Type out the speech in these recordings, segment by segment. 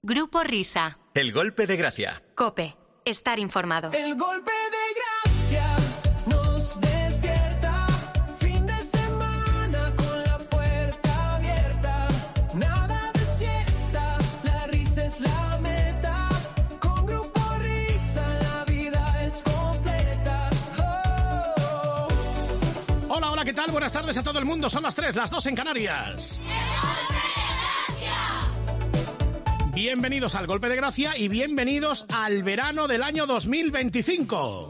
Grupo Risa. El golpe de gracia. COPE. Estar informado. El golpe de gracia nos despierta. Fin de semana con la puerta abierta. Nada de siesta, la risa es la meta. Con Grupo Risa la vida es completa. Oh. Hola, hola, ¿qué tal? Buenas tardes a todo el mundo. Son las 3, las 2 en Canarias. Bienvenidos al Golpe de Gracia y bienvenidos al verano del año 2025.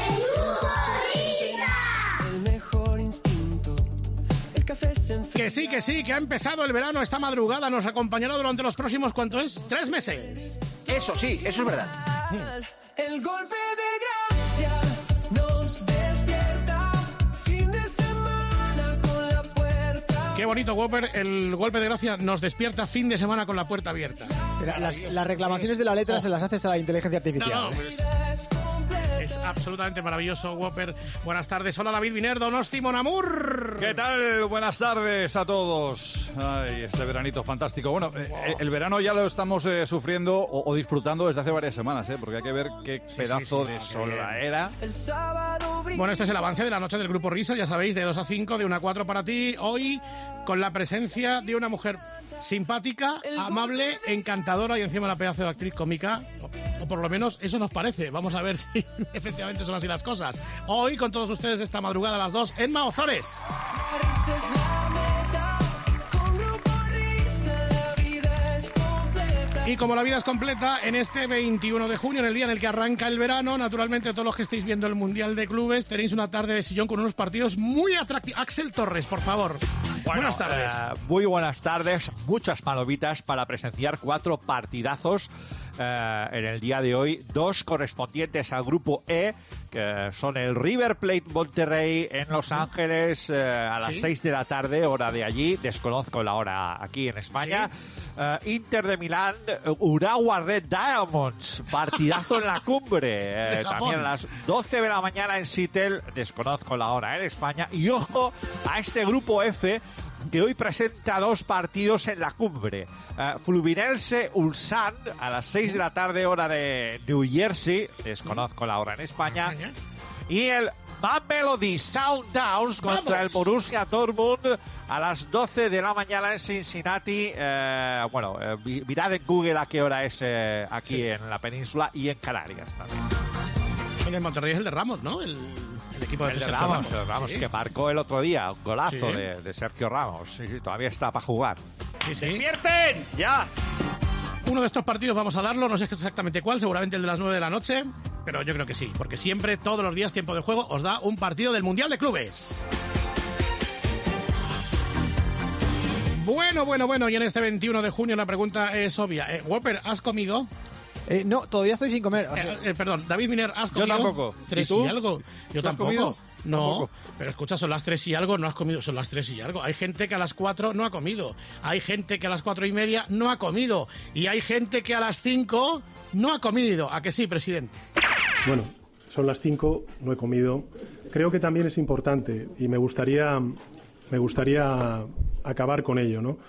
El mejor instinto. El café se enfría. Que sí, que ha empezado el verano. Esta madrugada nos acompañará durante los próximos, ¿cuánto es? 3 meses. Eso sí, eso es verdad. El golpe de gracia nos despierta. Fin de semana con la puerta. Qué bonito, Whopper. El golpe de gracia nos despierta fin de semana con la puerta abierta. Las reclamaciones de la letra se las haces a la inteligencia artificial. No, pues, es absolutamente maravilloso, Whopper. Buenas tardes. Hola, David Viner, Donosti, Mon Amour. ¿Qué tal? Buenas tardes a todos. Ay, este veranito fantástico. Bueno, el verano ya lo estamos sufriendo o disfrutando desde hace varias semanas, porque hay que ver qué pedazo de sol era. El sábado brilla. Bueno, este es el avance de la noche del Grupo Risa, ya sabéis, de 2 a 5, de 1 a 4 para ti. Hoy, con la presencia de una mujer simpática, amable, encantadora y encima una pedazo de actriz cómica, o por lo menos eso nos parece. Vamos a ver si efectivamente son así las cosas. Hoy, con todos ustedes esta madrugada a las 2, Emma Ozores. La risa es la meta. Con Grupo Risa la vida es completa. Y como la vida es completa, en este 21 de junio, en el día en el que arranca el verano, naturalmente todos los que estéis viendo el Mundial de Clubes tenéis una tarde de sillón con unos partidos muy atractivos. Axel Torres, por favor. Bueno, buenas tardes. Muy buenas tardes. Muchas palomitas para presenciar 4 partidazos en el día de hoy. 2 correspondientes al grupo E, que son el River Plate Monterrey en Los Ángeles a las 6 de la tarde, hora de allí. Desconozco la hora aquí en España. Inter de Milán, Urawa Red Diamonds. Partidazo en la cumbre. También a las 12 de la mañana en Seattle. Desconozco la hora en España. Y ojo a este grupo F, que hoy presenta 2 partidos en la cumbre. Fluminense Ulsan a las 6 de la tarde, hora de New Jersey. Desconozco la hora en España. Y el Mamelody Sundowns contra el Borussia Dortmund a las 12 de la mañana en Cincinnati. Mirad en Google a qué hora es aquí en la península y en Canarias también. Y en Monterrey es el de Ramos, ¿no? El equipo de Sergio Ramos, sí, que marcó el otro día un golazo de Sergio Ramos. Sí, todavía está para jugar. Sí. ¡Despierten! ¡Ya! Uno de estos partidos vamos a darlo, no sé exactamente cuál, seguramente el de las 9 de la noche, pero yo creo que sí, porque siempre, todos los días, Tiempo de Juego os da un partido del Mundial de Clubes. Bueno, y en este 21 de junio la pregunta es obvia. Whopper, ¿has comido? No, todavía estoy sin comer. O sea, Perdón, David Miner, ¿has comido? Yo tampoco. 3 y algo. Yo tampoco. Comido? No, Tampoco. Pero escucha, son las 3 y algo, no has comido, son las 3 y algo. Hay gente que a las 4 no ha comido. Hay gente que a las 4 y media no ha comido. Y hay gente que a las 5 no ha comido. ¿A que sí, presidente? Bueno, son las 5, no he comido. Creo que también es importante y me gustaría acabar con ello, ¿no?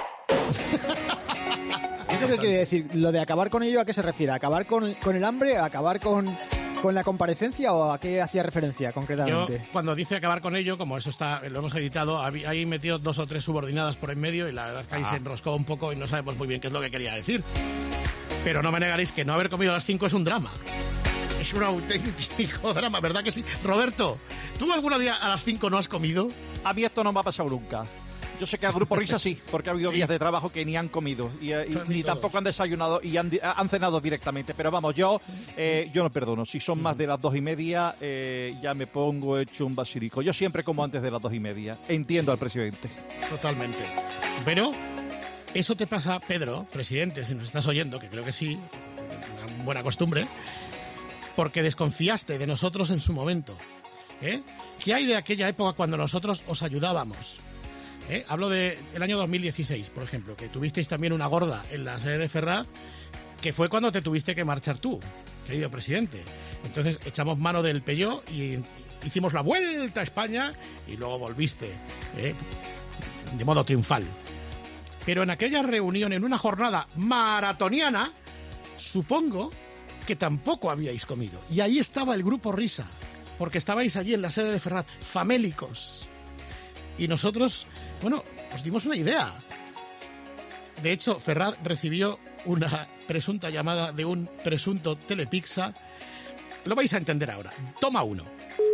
¿Eso qué quiere decir? ¿Lo de acabar con ello a qué se refiere? ¿Acabar con el hambre? ¿Acabar con la comparecencia o a qué hacía referencia concretamente? Yo, cuando dice acabar con ello, como eso lo hemos editado, ahí metió 2 o 3 subordinadas por en medio y la verdad es que ahí se enroscó un poco y no sabemos muy bien qué es lo que quería decir. Pero no me negaréis que no haber comido a las 5 es un drama. Es un auténtico drama, ¿verdad que sí? Roberto, ¿tú algún día a las 5 no has comido? A mí esto no me ha pasado nunca. Yo sé que al Grupo Risa sí, porque ha habido días de trabajo que ni han comido y ni tampoco han desayunado y han cenado directamente. Pero vamos, yo no perdono. Si son más de las 2:30, ya me pongo hecho un basilico. Yo siempre como antes de las 2:30. Entiendo al presidente. Totalmente. Pero eso te pasa, Pedro, presidente, si nos estás oyendo, que creo que sí, una buena costumbre, porque desconfiaste de nosotros en su momento. ¿Qué hay de aquella época cuando nosotros os ayudábamos? Hablo del año 2016, por ejemplo, que tuvisteis también una gorda en la sede de Ferraz, que fue cuando te tuviste que marchar tú, querido presidente. Entonces echamos mano del Peugeot y hicimos la vuelta a España y luego volviste, de modo triunfal. Pero en aquella reunión, en una jornada maratoniana, supongo que tampoco habíais comido. Y ahí estaba el grupo Risa, porque estabais allí en la sede de Ferraz, famélicos. Y nosotros, bueno, os dimos una idea. De hecho, Ferraz recibió una presunta llamada de un presunto Telepizza. Lo vais a entender ahora. Toma 1.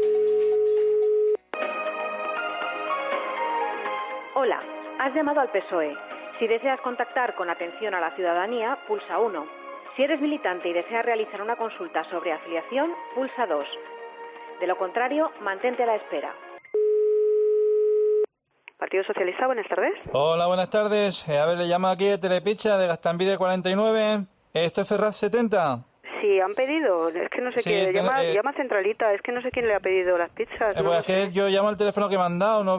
Hola, has llamado al PSOE. Si deseas contactar con atención a la ciudadanía, pulsa 1. Si eres militante y deseas realizar una consulta sobre afiliación, pulsa 2. De lo contrario, mantente a la espera. Partido Socialista, buenas tardes. Hola, buenas tardes. A ver, le llamo aquí de Telepizza, de Gastambide 49. ¿Esto es Ferraz 70? Sí, han pedido. Es que no sé quién. Llama Centralita. Es que no sé quién le ha pedido las pizzas. Pues es que yo llamo al teléfono que me han dado,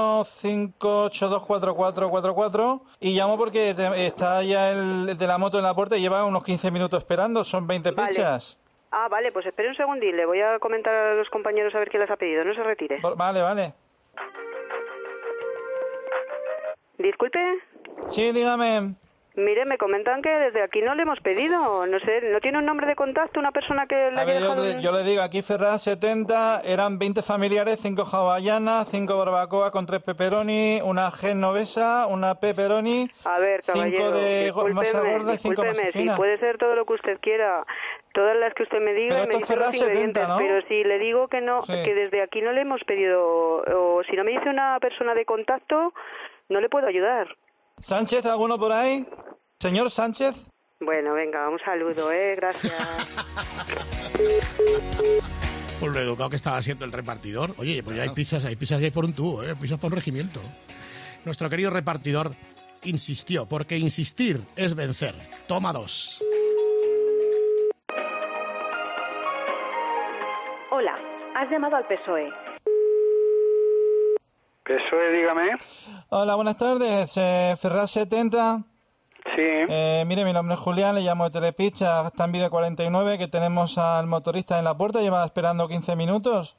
915824444, y llamo porque está ya el de la moto en la puerta y lleva unos 15 minutos esperando. Son 20 pizzas. Ah, vale, pues espere un segundín. Le voy a comentar a los compañeros a ver quién las ha pedido. No se retire. Vale. Disculpe. Sí, dígame. Mire, me comentan que desde aquí no le hemos pedido. No sé, ¿no tiene un nombre de contacto una persona que le haya dejado? Yo le digo, aquí Ferraz 70, eran 20 familiares, 5 hawaianas, 5 barbacoa con 3 pepperoni, una genovesa, una pepperoni, a ver, 5 de masa gorda y 5 masa fina. Sí, puede ser todo lo que usted quiera, todas las que usted me diga, pero y me dice los ingredientes, 70, ¿no? Pero si le digo que no, sí, que desde aquí no le hemos pedido, o si no me dice una persona de contacto, no le puedo ayudar. ¿Sánchez, alguno por ahí? ¿Señor Sánchez? Bueno, venga, un saludo, gracias. Por lo educado que estaba siendo el repartidor. Oye, pues ya hay pizzas que hay por un tubo, pizzas por un regimiento. Nuestro querido repartidor insistió, porque insistir es vencer. Toma 2. Hola, has llamado al PSOE. PSOE, dígame. Hola, buenas tardes. Ferraz 70. Sí. Mire, mi nombre es Julián, le llamo de Telepizza, Gastambide 49, que tenemos al motorista en la puerta, lleva esperando 15 minutos.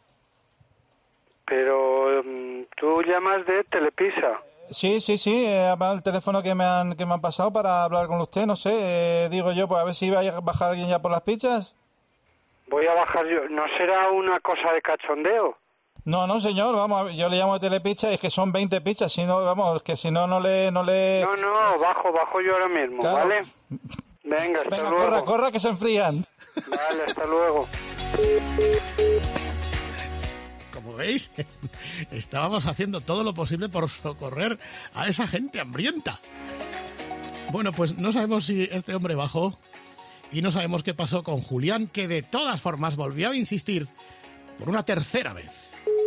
Pero tú llamas de Telepizza. Sí, el teléfono que me han pasado para hablar con usted, no sé, digo yo, pues a ver si va a bajar alguien ya por las pizzas. Voy a bajar yo, ¿no será una cosa de cachondeo? No, señor, vamos, yo le llamo de Telepizza y es que son 20 pizzas, si no, vamos, que si no, no le... No, bajo yo ahora mismo, claro. ¿Vale? Venga, hasta luego. Corra, que se enfrían. Vale, hasta luego. Como veis, estábamos haciendo todo lo posible por socorrer a esa gente hambrienta. Bueno, pues no sabemos si este hombre bajó y no sabemos qué pasó con Julián, que de todas formas volvió a insistir por una tercera vez.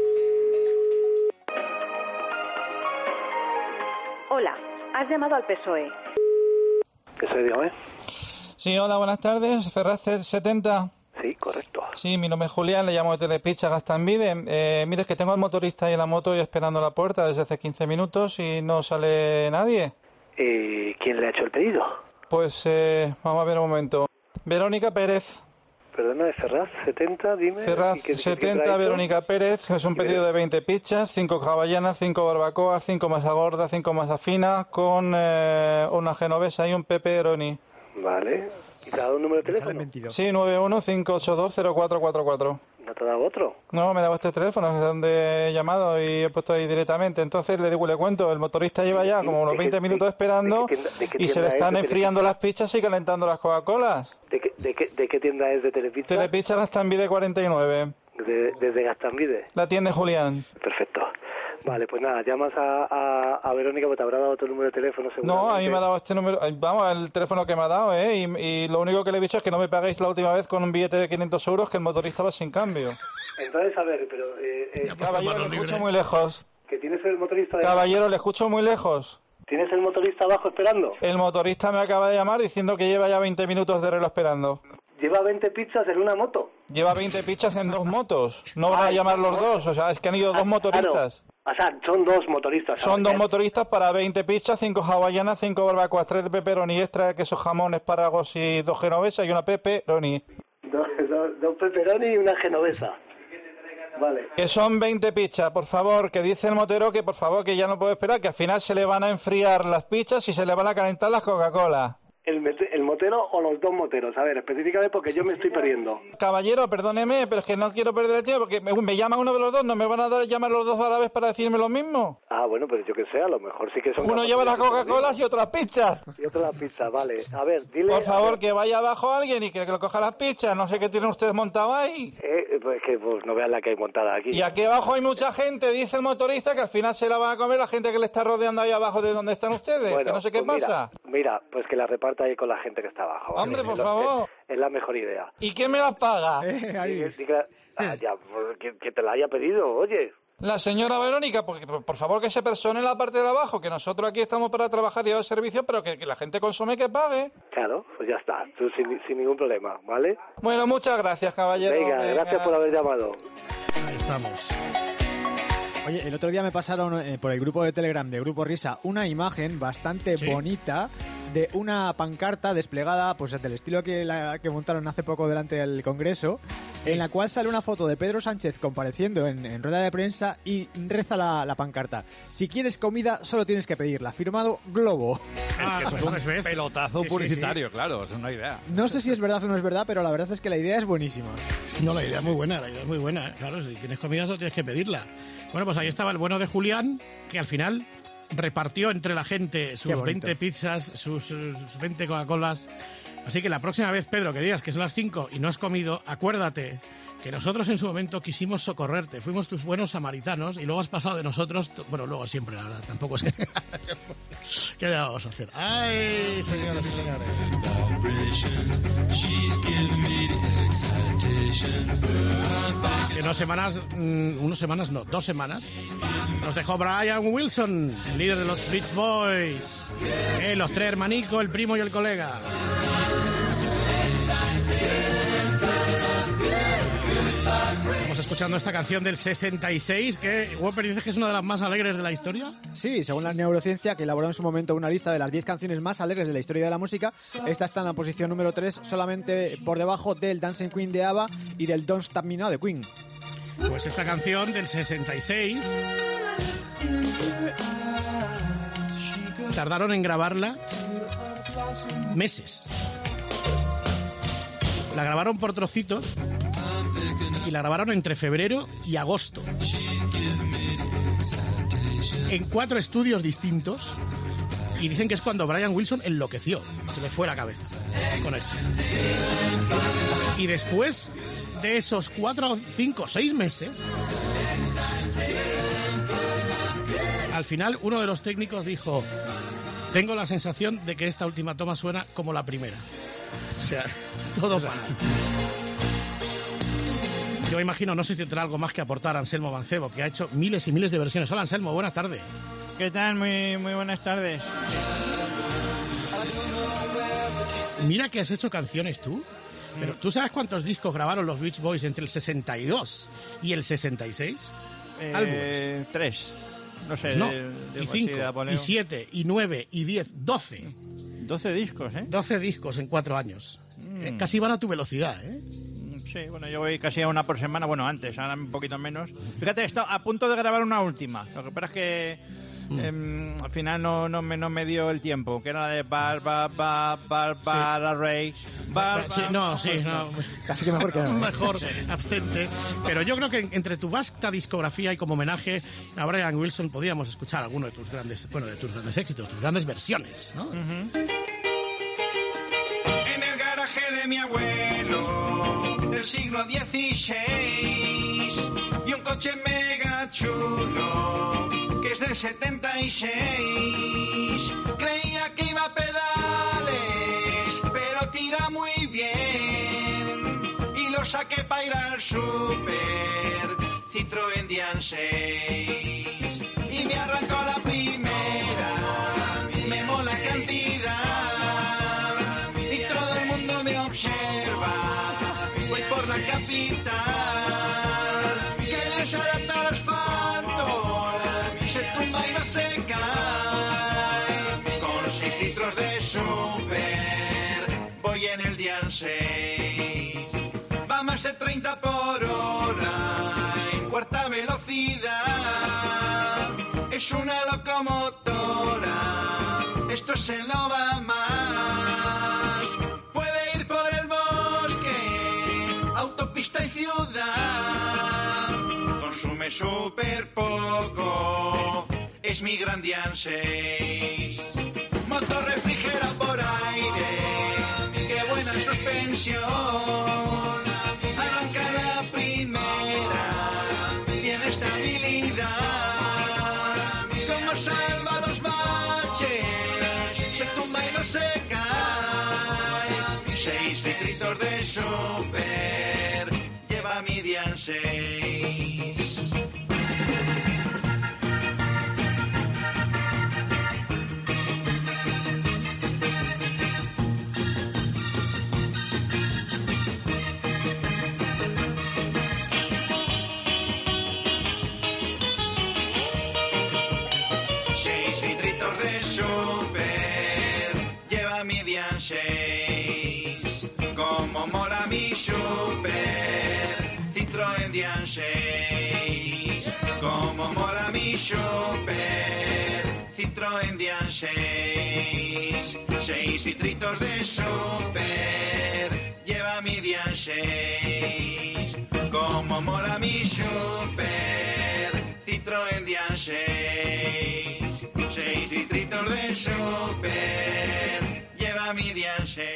Hola, has llamado al PSOE. PSOE, dígame. Sí, hola, buenas tardes. Ferraz 70. Sí, correcto. Sí, mi nombre es Julián, le llamo de Telepizza Gastambide. Mire, es que tengo al motorista ahí en la moto y esperando la puerta desde hace 15 minutos y no sale nadie. ¿Quién le ha hecho el pedido? Pues vamos a ver un momento. Verónica Pérez. Perdona, de Ferraz 70, dime. Ferraz 70, Verónica Pérez, es un pedido de 20 pizzas, 5 hawaianas, 5 barbacoas, 5 masa gorda, 5 masa fina, con una genovesa y un pepperoni. Vale. ¿Y te ha dado un número de teléfono? Sí, 915820444. ¿No te ha dado otro? No, me ha dado este teléfono, es donde he llamado y he puesto ahí directamente. Entonces le cuento, el motorista lleva ya como unos 20 minutos esperando y se le están enfriando las pizzas y calentando las Coca-Colas. ¿De qué tienda es de Telepizza? Telepizza Gastambide 49. ¿Desde Gastambide? La atiende Julián. Perfecto. Vale, pues nada, llamas a Verónica porque te habrá dado tu número de teléfono seguramente. No, a mí me ha dado este número, vamos, el teléfono que me ha dado, y lo único que le he dicho es que no me paguéis la última vez con un billete de 500 euros que el motorista va sin cambio. Entonces, a ver, pero... caballero, le escucho muy lejos. ¿Que tienes el motorista? Caballero, le escucho muy lejos. ¿Tienes el motorista abajo esperando? El motorista me acaba de llamar diciendo que lleva ya 20 minutos de reloj esperando. ¿Lleva 20 pizzas en una moto? Lleva 20 pizzas en 2 motos. No van a llamar los dos, o sea, es que han ido 2 motoristas. Claro. O sea, son 2 motoristas. Son 2 motoristas para 20 pizzas, 5 hawaianas, 5 barbacoas, 3 de pepperoni extra, queso, jamón, espárragos y 2 genovesas y una pepperoni. 2 pepperoni y una genovesa. Vale. Que son 20 pizzas, por favor, que dice el motero que por favor que ya no puedo esperar, que al final se le van a enfriar las pizzas y se le van a calentar las Coca-Cola. ¿El motero o los dos moteros? A ver, específicamente porque yo me estoy perdiendo. Caballero, perdóneme, pero es que no quiero perder el tiempo, porque me llama uno de los dos, ¿no me van a llamar los dos a la vez para decirme lo mismo? Ah, bueno, pero yo que sé, a lo mejor sí que son... Uno lleva las Coca-Colas y otro las pizzas. Y otro las pizzas, vale. A ver, dile... Por favor, que vaya abajo alguien y que lo coja las pizzas. No sé qué tienen ustedes montado ahí. Pues que no vean la que hay montada aquí. Y aquí abajo hay mucha gente, dice el motorista, que al final se la van a comer la gente que le está rodeando ahí abajo de donde están ustedes. Bueno, que no sé qué pues pasa. Mira, pues que la reparta ahí con la gente que está abajo. ¿Vale? Hombre, por favor. Es la mejor idea. ¿Y quién me las paga? Que te la haya pedido, oye. La señora Verónica, porque por favor que se persone en la parte de abajo, que nosotros aquí estamos para trabajar y dar servicio, pero que la gente consume que pague. Claro, pues ya está, tú sin ningún problema, ¿vale? Bueno, muchas gracias, caballero. Venga, gracias por haber llamado. Ahí estamos. Oye, el otro día me pasaron por el grupo de Telegram de Grupo Risa una imagen bastante bonita de una pancarta desplegada pues del estilo que montaron hace poco delante del Congreso, en la cual sale una foto de Pedro Sánchez compareciendo en rueda de prensa y reza la pancarta: si quieres comida solo tienes que pedirla, firmado Globo. Eso es un pelotazo publicitario, claro, es una idea. No sé si es verdad o no es verdad, pero la verdad es que la idea es buenísima. No, la idea es muy buena, Claro, si tienes comida solo tienes que pedirla. Bueno, pues ahí estaba el bueno de Julián, que al final repartió entre la gente sus 20 pizzas, sus 20 Coca-Colas. Así que la próxima vez, Pedro, que digas que son las 5 y no has comido, acuérdate que nosotros en su momento quisimos socorrerte. Fuimos tus buenos samaritanos y luego has pasado de nosotros... Bueno, luego siempre, la verdad. Tampoco es que... ¿Qué le vamos a hacer? ¡Ay, señoras y señores! Hace 2 semanas, nos dejó Brian Wilson, líder de los Beach Boys. Los 3 hermanicos, el primo y el colega. Estamos escuchando esta canción del 66, que Whopper dice que es una de las más alegres de la historia. Sí, según la neurociencia, que elaboró en su momento una lista de las 10 canciones más alegres de la historia de la música, esta está en la posición número 3, solamente por debajo del Dancing Queen de ABBA y del Don't Stop Me Now de Queen. Pues esta canción del 66 tardaron en grabarla meses. La grabaron por trocitos y la grabaron entre febrero y agosto en 4 estudios distintos, y dicen que es cuando Brian Wilson enloqueció, se le fue la cabeza con esto. Y después de esos 4, 5, 6 meses, al final uno de los técnicos dijo: tengo la sensación de que esta última toma suena como la primera. O sea, todo mal. Yo imagino, no sé si tendrá algo más que aportar Anselmo Mancebo, que ha hecho miles y miles de versiones. Hola, Anselmo, buenas tardes. ¿Qué tal? Muy buenas tardes. Mira que has hecho canciones tú. Pero ¿tú sabes cuántos discos grabaron los Beach Boys entre el 62 y el 66? Álbumes. 3. No sé. No, y 5, y 7, y 9, y 10, 12. 12 discos, ¿eh? 12 discos en 4 años. Casi van a tu velocidad, ¿eh? Sí, bueno, yo voy casi a una por semana, bueno, antes, ahora un poquito menos. Fíjate, esto a punto de grabar una última. Lo que pasa es que al final no me dio el tiempo, que era la de Barbara Rey. No. Casi que mejor que no. Mejor abstente. Pero yo creo que entre tu vasta discografía y como homenaje a Brian Wilson podíamos escuchar alguno de tus grandes éxitos, tus grandes versiones, ¿no? En el garaje de mi abuelo del siglo XVI y un coche mega chulo que es del 76. Creía que iba a pedales, pero tira muy bien y lo saqué para ir al súper, Citroën Dian 6, y me arrancó la primera, me mola cantidad y todo el mundo me observa, voy por la capital, que les adapta al asfalto, se tumba y no se cae, con 6 litros de súper voy en el Dian 6, va más de 30 por hora, en velocidad. Es una locomotora, esto se lo va más. Puede ir por el bosque, autopista y ciudad. Consume súper poco, es mi Gran Dian 6. Motor refrigera por aire, qué buena suspensión. Arranca la primera, tiene estabilidad. Como salva los baches, se tumba y no se cae. 6 litritos de super, lleva mi Dian 6. Mi Dian 6, como mola mi super Citroën Dian 6, como mola mi super Citroën Dian 6, 6 litritos de super, lleva mi Dian 6, como mola mi super Citroën Dian 6, 6 litritos de super, lleva mi Dian 6.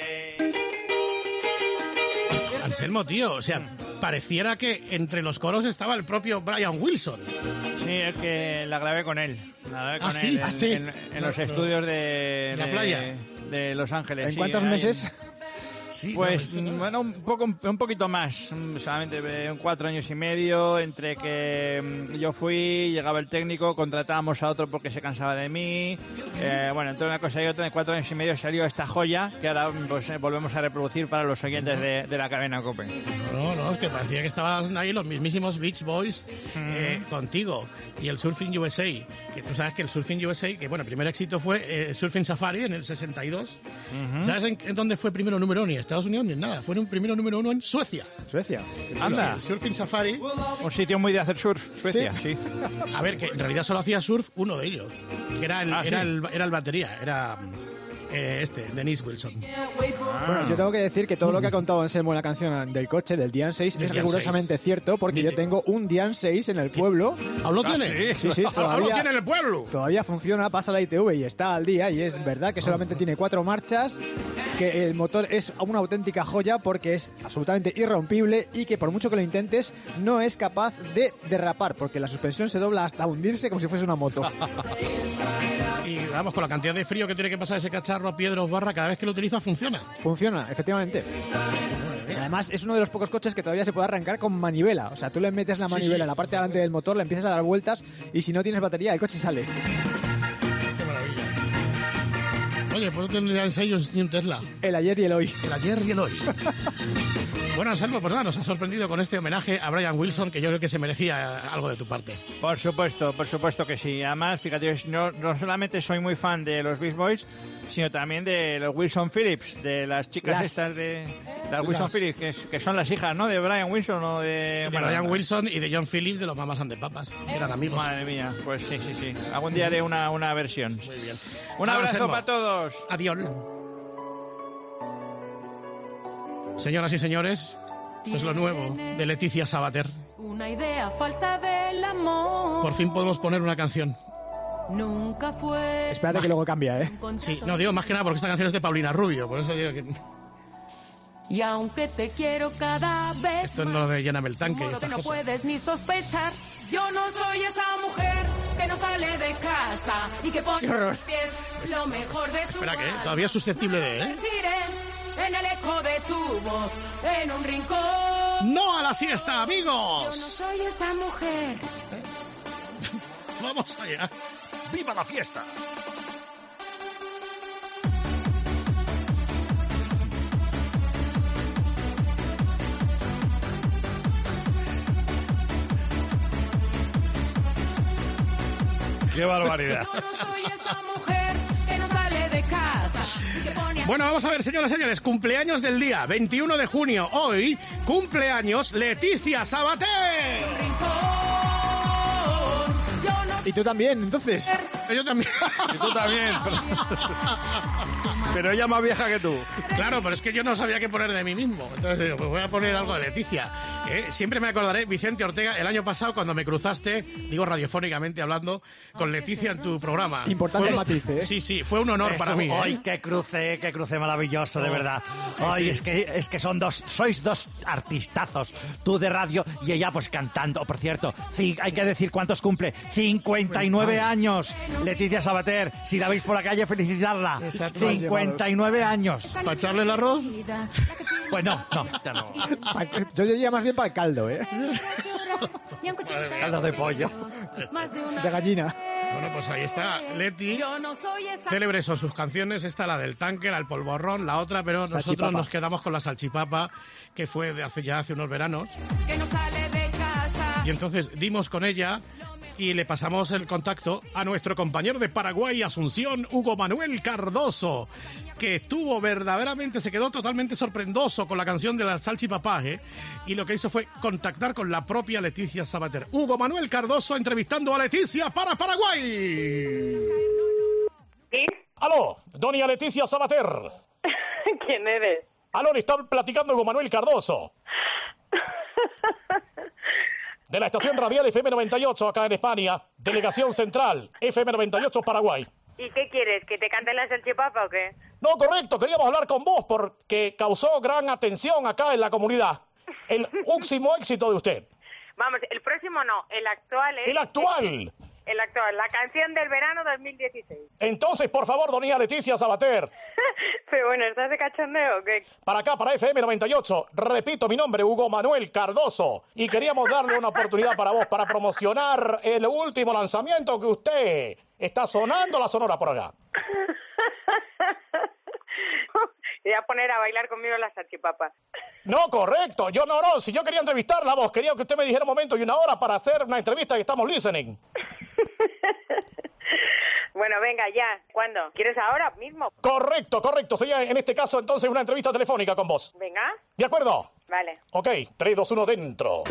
Anselmo, tío, o sea, pareciera que entre los coros estaba el propio Brian Wilson. Sí, es que la grabé con él. La grabé con ¿sí? él en los estudios de la playa de Los Ángeles. ¿En cuántos meses? Sí, pues bueno, un poquito más, solamente 4 años y medio, entre que yo fui, llegaba el técnico, contratábamos a otro porque se cansaba de mí, bueno, entre una cosa y otra, en 4 años y medio salió esta joya que ahora pues, volvemos a reproducir para los oyentes de la cadena COPE. No, es que parecía que estaban ahí los mismísimos Beach Boys contigo, y el Surfing USA, que tú sabes que el Surfing USA, que bueno, el primer éxito fue Surfing Safari en el 62. ¿Sabes en dónde fue primero número 1? Estados Unidos ni en nada, fue un primero número 1 en Suecia. ¿Suecia? Anda. Sí, Surfing Safari. Un sitio muy de hacer surf, Suecia, sí. A ver, que en realidad solo hacía surf uno de ellos, que era el batería, era Dennis Wilson. Bueno, yo tengo que decir que todo lo que ha contado Anselmo en la canción del coche, del Dian 6, es rigurosamente cierto, porque yo tengo un Dian 6 en el pueblo. ¿Aún lo tiene? Sí, ¿Aún lo tiene en el pueblo? Todavía funciona, pasa la ITV y está al día, y es verdad que solamente tiene 4 marchas, que el motor es una auténtica joya porque es absolutamente irrompible y que por mucho que lo intentes no es capaz de derrapar, porque la suspensión se dobla hasta hundirse como si fuese una moto. Y vamos, con la cantidad de frío que tiene que pasar ese cacharro a piedra o barra, cada vez que lo utiliza funciona. Funciona, efectivamente. Además, es uno de los pocos coches que todavía se puede arrancar con manivela. O sea, tú le metes la manivela en la parte de delante del motor, le empiezas a dar vueltas y si no tienes batería, el coche sale. Qué maravilla. Oye, ¿puedo tener en serio un Tesla? El ayer y el hoy. El ayer y el hoy. Bueno, Anselmo, pues nada, nos ha sorprendido con este homenaje a Brian Wilson, que yo creo que se merecía algo de tu parte. Por supuesto que sí. Además, fíjate, no solamente soy muy fan de los Beach Boys, sino también de los Wilson Phillips, de las chicas estas de las Wilson Phillips, que son las hijas, ¿no? De Brian Wilson o de... Brian Wilson y de John Phillips, de los Mamas and the Papas, que eran amigos. Madre mía, pues sí. Algún día haré una versión. Muy bien. Un abrazo para todos. Adiós. Señoras y señores, esto es lo nuevo de Leticia Sabater. Una idea falsa del amor. Por fin podemos poner una canción. Nunca fue. Espérate que luego cambia, ¿eh? Sí, no digo más que nada porque esta canción es de Paulina Rubio, por eso digo que... Y aunque te quiero cada vez. Esto es lo de Lléname el tanque. Modo que no puedes ni sospechar. Yo no soy esa mujer que no sale de casa y que pone los pies lo mejor de su. Espera, que todavía es susceptible de, En el eco de tu voz, en un rincón. ¡No a la siesta, amigos! Yo no soy esa mujer. Vamos allá. ¡Viva la fiesta! ¡Qué barbaridad! Yo no soy esa mujer que no sale de casa. Bueno, vamos a ver, señoras y señores, cumpleaños del día, 21 de junio. Hoy, cumpleaños Leticia Sabater. Y tú también, entonces. Yo también. Y tú también. Pero ella más vieja que tú. Claro, pero es que yo no sabía qué poner de mí mismo. Entonces digo, pues voy a poner algo de Leticia. Siempre me acordaré, Vicente Ortega, el año pasado cuando me cruzaste, digo radiofónicamente hablando, con Leticia en tu programa. Importante matiz, ¿eh? Sí, fue un honor para mí. ¡Ay, qué cruce maravilloso, de verdad! ¡Ay, es que sois dos artistazos! Tú de radio y ella pues cantando. Por cierto, hay que decir cuántos cumple. 59 años. Leticia Sabater, si la veis por la calle, felicitarla. 59 años. ¿Para echarle el arroz? Pues no, ya no. Yo diría más bien para el caldo, ¿eh? Caldo de pollo. De gallina. Bueno, pues ahí está Leti. Célebres son sus canciones. Esta, la del tanque, la del polvorrón, la otra, pero nosotros Salchipapa. nos quedamos con la salchipapa, que fue de hace unos veranos. Y entonces dimos con ella y le pasamos el contacto a nuestro compañero de Paraguay, Asunción, Hugo Manuel Cardoso, que estuvo verdaderamente, se quedó totalmente sorprendoso con la canción de la salchipapa, y lo que hizo fue contactar con la propia Leticia Sabater. Hugo Manuel Cardoso entrevistando a Leticia para Paraguay. ¿Sí? Aló, doña Leticia Sabater. ¿Quién eres? Aló, le está platicando Hugo Manuel Cardoso. De la estación radial FM 98 acá en España, delegación central, FM 98 Paraguay. ¿Y qué quieres? ¿Que te cante la salchipapa o qué? No, correcto, queríamos hablar con vos porque causó gran atención acá en la comunidad. El último éxito de usted. Vamos, el próximo no, el actual es... ¡El actual! El actual, la canción del verano 2016. Entonces, por favor, doña Leticia Sabater. Pero bueno, ¿estás de cachondeo o qué? Para acá, para FM 98. Repito mi nombre, Hugo Manuel Cardoso. Y queríamos darle una oportunidad para vos, para promocionar el último lanzamiento que usted está sonando la sonora por acá. Te voy a poner a bailar conmigo la salchipapa. No, correcto. Yo no. Si yo quería entrevistarla a vos, quería que usted me dijera un momento y una hora para hacer una entrevista y estamos listening. Bueno, venga, ya. ¿Cuándo? ¿Quieres ahora mismo? Correcto. Sería en este caso entonces una entrevista telefónica con vos. Venga. ¿De acuerdo? Vale. Ok, 3, 2, 1, dentro.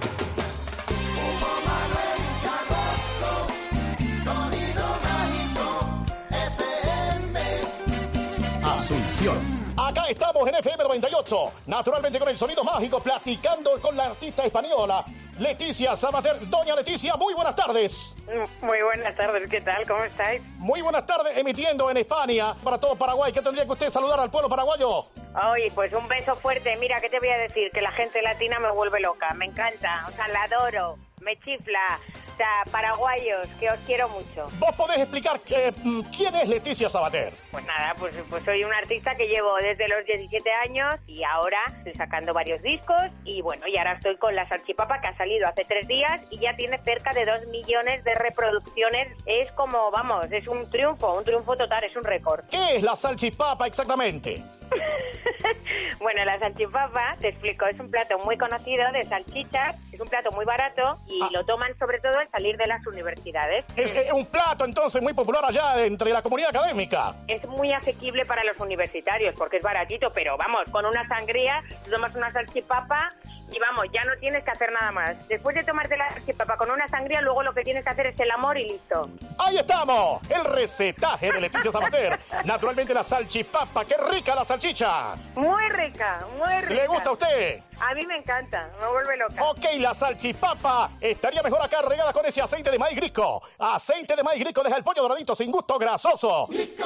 Asunción. Acá estamos en FM 98, naturalmente con el sonido mágico, platicando con la artista española Leticia Sabater. Doña Leticia, muy buenas tardes. Muy buenas tardes, ¿qué tal? ¿Cómo estáis? Muy buenas tardes, emitiendo en España para todo Paraguay. ¿Qué tendría que usted saludar al pueblo paraguayo? Oye, pues un beso fuerte. Mira, ¿qué te voy a decir? Que la gente latina me vuelve loca, me encanta, o sea, la adoro, me chifla. O sea, paraguayos, que os quiero mucho. ¿Vos podés explicar quién es Leticia Sabater? Pues nada, pues soy una artista que llevo desde los 17 años y ahora estoy sacando varios discos y bueno, y ahora estoy con la salchipapa que ha salido hace 3 días y ya tiene cerca de 2 millones de reproducciones. Es como, vamos, es un triunfo total, es un récord. ¿Qué es la salchipapa exactamente? Bueno, la salchipapa, te explico, es un plato muy conocido de salchichas, es un plato muy barato y lo toman sobre todo al salir de las universidades. Es un plato entonces muy popular allá entre la comunidad académica. Es muy asequible para los universitarios porque es baratito, pero vamos, con una sangría, tomas una salchipapa y vamos, ya no tienes que hacer nada más. Después de tomarte la salchipapa con una sangría, luego lo que tienes que hacer es el amor y listo. ¡Ahí estamos! El recetaje de Leticia Sabater. Naturalmente la salchipapa. ¡Qué rica la salchicha! Muy rica, muy rica. ¿Le gusta a usted? A mí me encanta, me vuelve loca. Ok, la salchipapa estaría mejor acá regada con ese aceite de maíz grisco. Aceite de maíz grisco deja el pollo doradito sin gusto grasoso.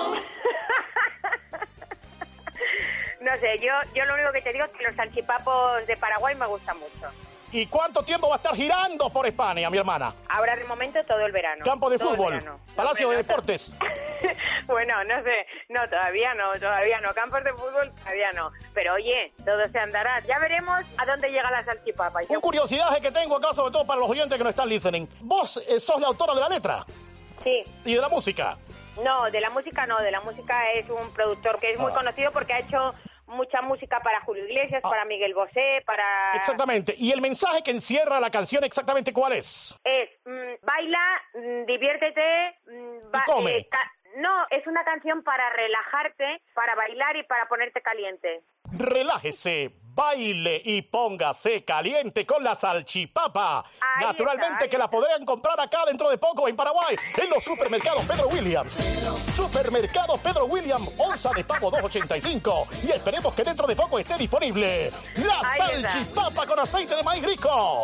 No sé, yo lo único que te digo es que los salchipapos de Paraguay me gustan mucho. ¿Y cuánto tiempo va a estar girando por España, mi hermana? Ahora de momento todo el verano. Campo de todo fútbol, Palacio de Deportes. Bueno, no sé, no, todavía no. Campos de fútbol todavía no. Pero oye, todo se andará. Ya veremos a dónde llega la salchipapa. Un curiosidad que tengo acá, sobre todo para los oyentes que no están listening. ¿Vos sos la autora de la letra? Sí. ¿Y de la música? No, de la música no. De la música es un productor que es muy conocido porque ha hecho mucha música para Julio Iglesias, para Miguel Bosé, para... Exactamente. ¿Y el mensaje que encierra la canción exactamente cuál es? Es, baila, diviértete... y come. No, es una canción para relajarte, para bailar y para ponerte caliente. Relájese, baile y póngase caliente con la salchipapa. Ahí Naturalmente está, que la podrán comprar acá dentro de poco en Paraguay, en los supermercados Pedro Williams. Supermercados Pedro Williams, onza de pavo 2.85. Y esperemos que dentro de poco esté disponible la Ahí está. salchipapa con aceite de maíz rico.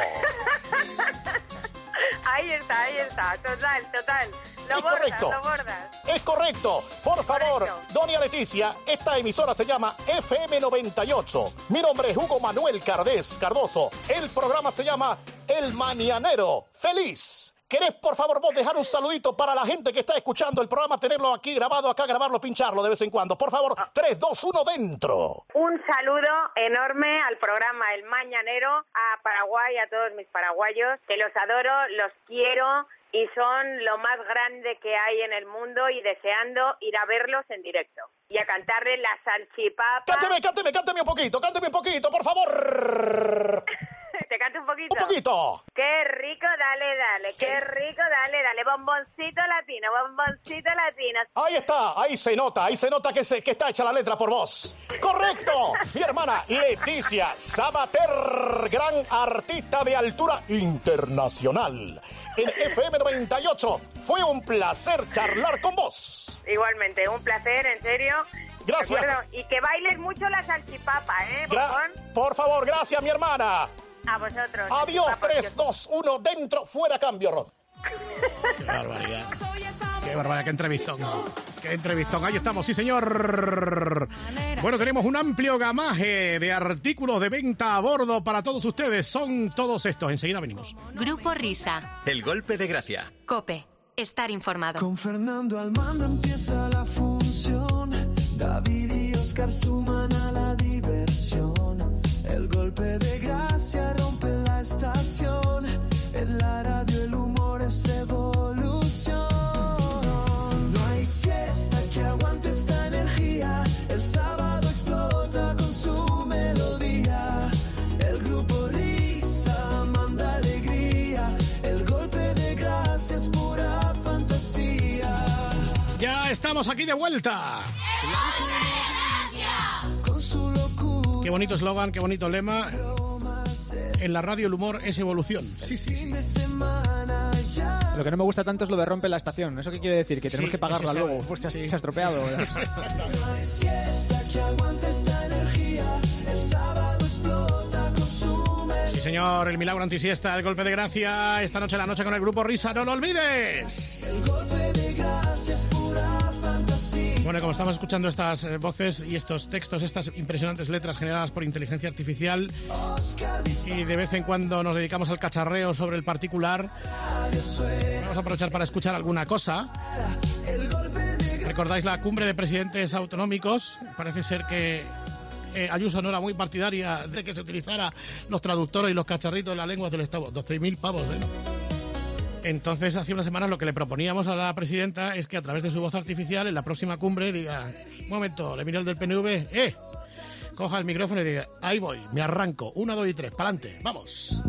Ahí está. Total. Lo Es bordas, correcto. lo bordas. Es correcto. Por favor, doña Leticia, esta emisora se llama FM 98. Mi nombre es Hugo Manuel Cardoso. El programa se llama El Mañanero Feliz. ¿Querés, por favor, vos dejar un saludito para la gente que está escuchando el programa, tenerlo aquí grabado, acá grabarlo, pincharlo de vez en cuando? Por favor, 3, 2, 1, dentro. Un saludo enorme al programa El Mañanero, a Paraguay, a todos mis paraguayos, que los adoro, los quiero y son lo más grande que hay en el mundo y deseando ir a verlos en directo. Y a cantarle la salchipapa. Cánteme un poquito, por favor. ¿Te canto un poquito? Un poquito. Qué rico, dale, qué rico, dale, bomboncito latino. Ahí está, ahí se nota que está hecha la letra por vos. ¡Correcto! Mi hermana Leticia Sabater, gran artista de altura internacional. En FM 98 fue un placer charlar con vos. Igualmente, un placer, en serio. Gracias. Recuerdo, y que bailes mucho la salchipapa, Por favor, gracias, mi hermana. A vosotros. Adiós, salchipapa, 3, 2, 1, dentro, fuera, cambio, Rod. Qué barbaridad. Qué entrevistón. Qué entrevistón. Ahí estamos, sí, señor. Bueno, tenemos un amplio gamaje de artículos de venta a bordo para todos ustedes. Son todos estos. Enseguida venimos. Grupo Risa. El golpe de gracia. COPE. Estar informado. Con Fernando al mando empieza la función. David y Oscar suman a la diversión. El golpe de gracia rompe la estación. En la radio el humor es revolución. No hay siesta que aguante esta energía. El sábado explota con su melodía. El grupo Risa manda alegría. El golpe de gracia es pura fantasía. Ya estamos aquí de vuelta. Con su locura. Qué bonito eslogan, qué bonito lema. En la radio el humor es evolución. Sí. Lo que no me gusta tanto es lo de rompe la estación. ¿Eso qué quiere decir? Que tenemos que pagarla luego. Pues se ha estropeado. Sí, señor, el milagro antisiesta, el golpe de gracia. Esta noche, la noche con el grupo Risa, no lo olvides. El golpe de gracia es pura fantasía. Bueno, como estamos escuchando estas voces y estos textos, estas impresionantes letras generadas por inteligencia artificial, y de vez en cuando nos dedicamos al cacharreo sobre el particular, vamos a aprovechar para escuchar alguna cosa. ¿Recordáis la cumbre de presidentes autonómicos? Parece ser que Ayuso no era muy partidaria de que se utilizara los traductores y los cacharritos de la lengua del Estado. 12.000 pavos, ¿eh? Entonces, hace unas semanas lo que le proponíamos a la presidenta es que a través de su voz artificial en la próxima cumbre diga: un momento, le mira el del PNV, coja el micrófono y diga: ahí voy, me arranco, 1, 2 y 3, pa'lante, vamos.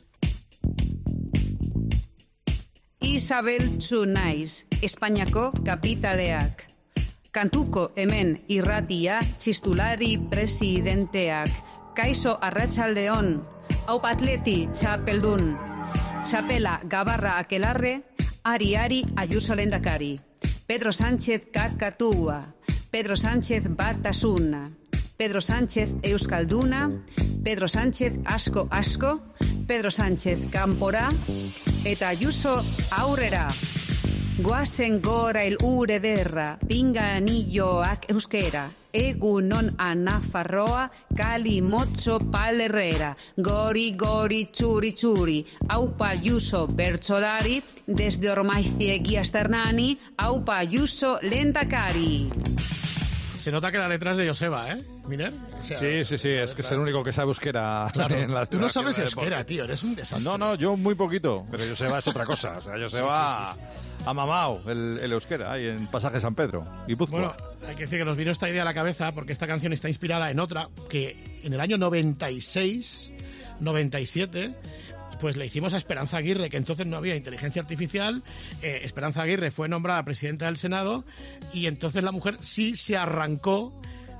Isabel Txunaiz, Espainiako kapitaleak. Kantuko hemen irratia txistulari presidenteak. Kaixo arratsaldeon, hau atleti txapeldun. Txapela gabarra akelarre, ari Ayuso lehendakari. Pedro Sánchez kakatua, Pedro Sánchez batasuna. Pedro Sánchez euskalduna, Pedro Sánchez asko, Pedro Sánchez kanpora, eta Ayuso aurrera. Goazen gora el ure derra, pinganilloak euskera. Egunon a Nafarroa, Cali, Motxo, Palerrera. Gori, txuri, txuri. Aupa Ayuso bertsolari, desde Ormaiziegia Sternani, Aupa Ayuso lehendakari. Se nota que la letra es de Joseba, ¿eh? Mira. O sea, sí, es que es el único que sabe euskera. Claro. Tú no sabes euskera, tío, eres un desastre. No, yo muy poquito, pero Joseba es otra cosa. O sea, Joseba ha mamado el euskera ahí en Pasaje San Pedro y Puzcoa. Bueno, hay que decir que nos vino esta idea a la cabeza porque esta canción está inspirada en otra que en el año 96, 97... pues le hicimos a Esperanza Aguirre, que entonces no había inteligencia artificial. Esperanza Aguirre fue nombrada presidenta del Senado y entonces la mujer sí se arrancó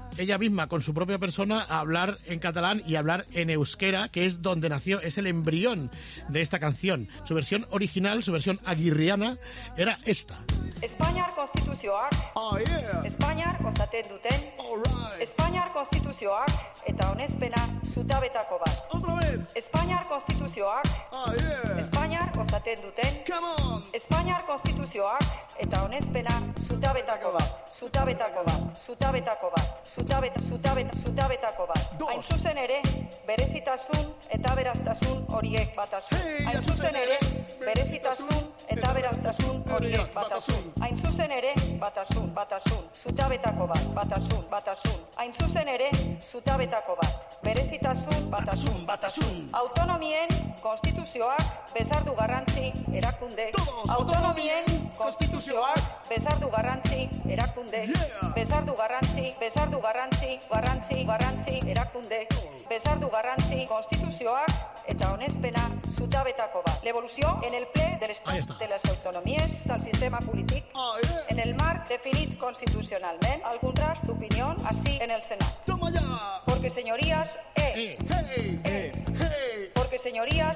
ella misma con su propia persona a hablar en catalán y hablar en euskera, que es donde nació, es el embrión de esta canción. Su versión original, su versión aguirriana, era esta. Espainiar konstituzioak, Espainiar osaten duten, Espainiar konstituzioak eta onespena zutabetako bat. Espainiar konstituzioak, Espainiar osaten duten, Espainiar konstituzioak eta onespena zutabetako bat. Zutabetako bat. Zutabetako bat. Hain zuzen ere, berezitasun eta beraztasun horiek batasun. Hain zuzen ere, berezitasun eta beraztasun horiek batasun. Hain zuzen ere, batasun. Zutabetako bat, batasun. Hain zuzen ere, zutabetako bat. Berezitasun, batasun. Autonomien konstituzioak bezardu garrantzi erakunde. Autonomien konstituzioak bezardu garrantzi erakunde. Bezardu garrantzi erakunde. Bezardu garrantzi konstituzioak eta onespena zutabetako bat. L'evolució en el ple de l'estat de les autonomies del sistema polític en el marc definit constitucionalment al contrast d'opinió així en el Senat. Porque señorías, porque señorías,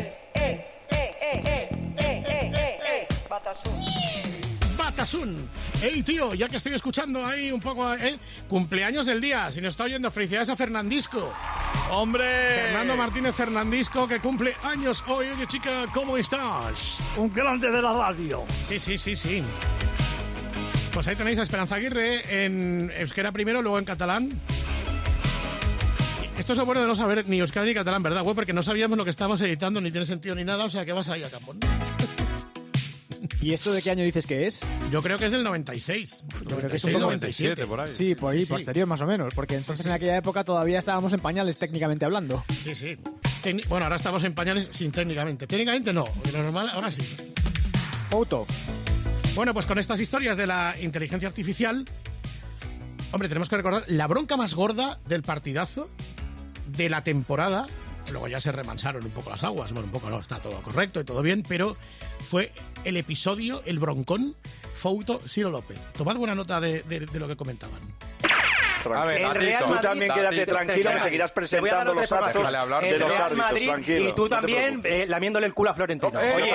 Batasún. Ey, tío, ya que estoy escuchando ahí un poco, cumpleaños del día, si nos está oyendo, felicidades a Fernandisco. ¡Hombre! Fernando Martínez Fernandisco, que cumple años hoy. Oye, chica, ¿cómo estás? Un grande de la radio. Sí. Pues ahí tenéis a Esperanza Aguirre en euskera primero, luego en catalán. Esto es lo bueno de no saber ni euskera ni catalán, ¿verdad, güey? Porque no sabíamos lo que estábamos editando, ni tiene sentido ni nada, o sea que vas ahí a capón. ¿Y esto de qué año dices que es? Yo creo que es del 96. Yo creo que es un 97, por ahí. Sí, por ahí, posterior más o menos. Porque entonces en aquella época todavía estábamos en pañales técnicamente hablando. Sí. Bueno, ahora estamos en pañales sin técnicamente. Técnicamente no, de lo normal ahora sí. Foto. Bueno, pues con estas historias de la inteligencia artificial, hombre, tenemos que recordar la bronca más gorda del partidazo de la temporada. Luego ya se remansaron un poco las aguas. Bueno, un poco no, está todo correcto y todo bien, pero fue el episodio, el broncón, Fouto Ciro López. Tomad buena nota de lo que comentaban. A ver, tú también quédate tranquilo, que seguirás presentando los actos de los árbitros, tranquilo. Y tú también lamiéndole el culo a Florentino. Oye,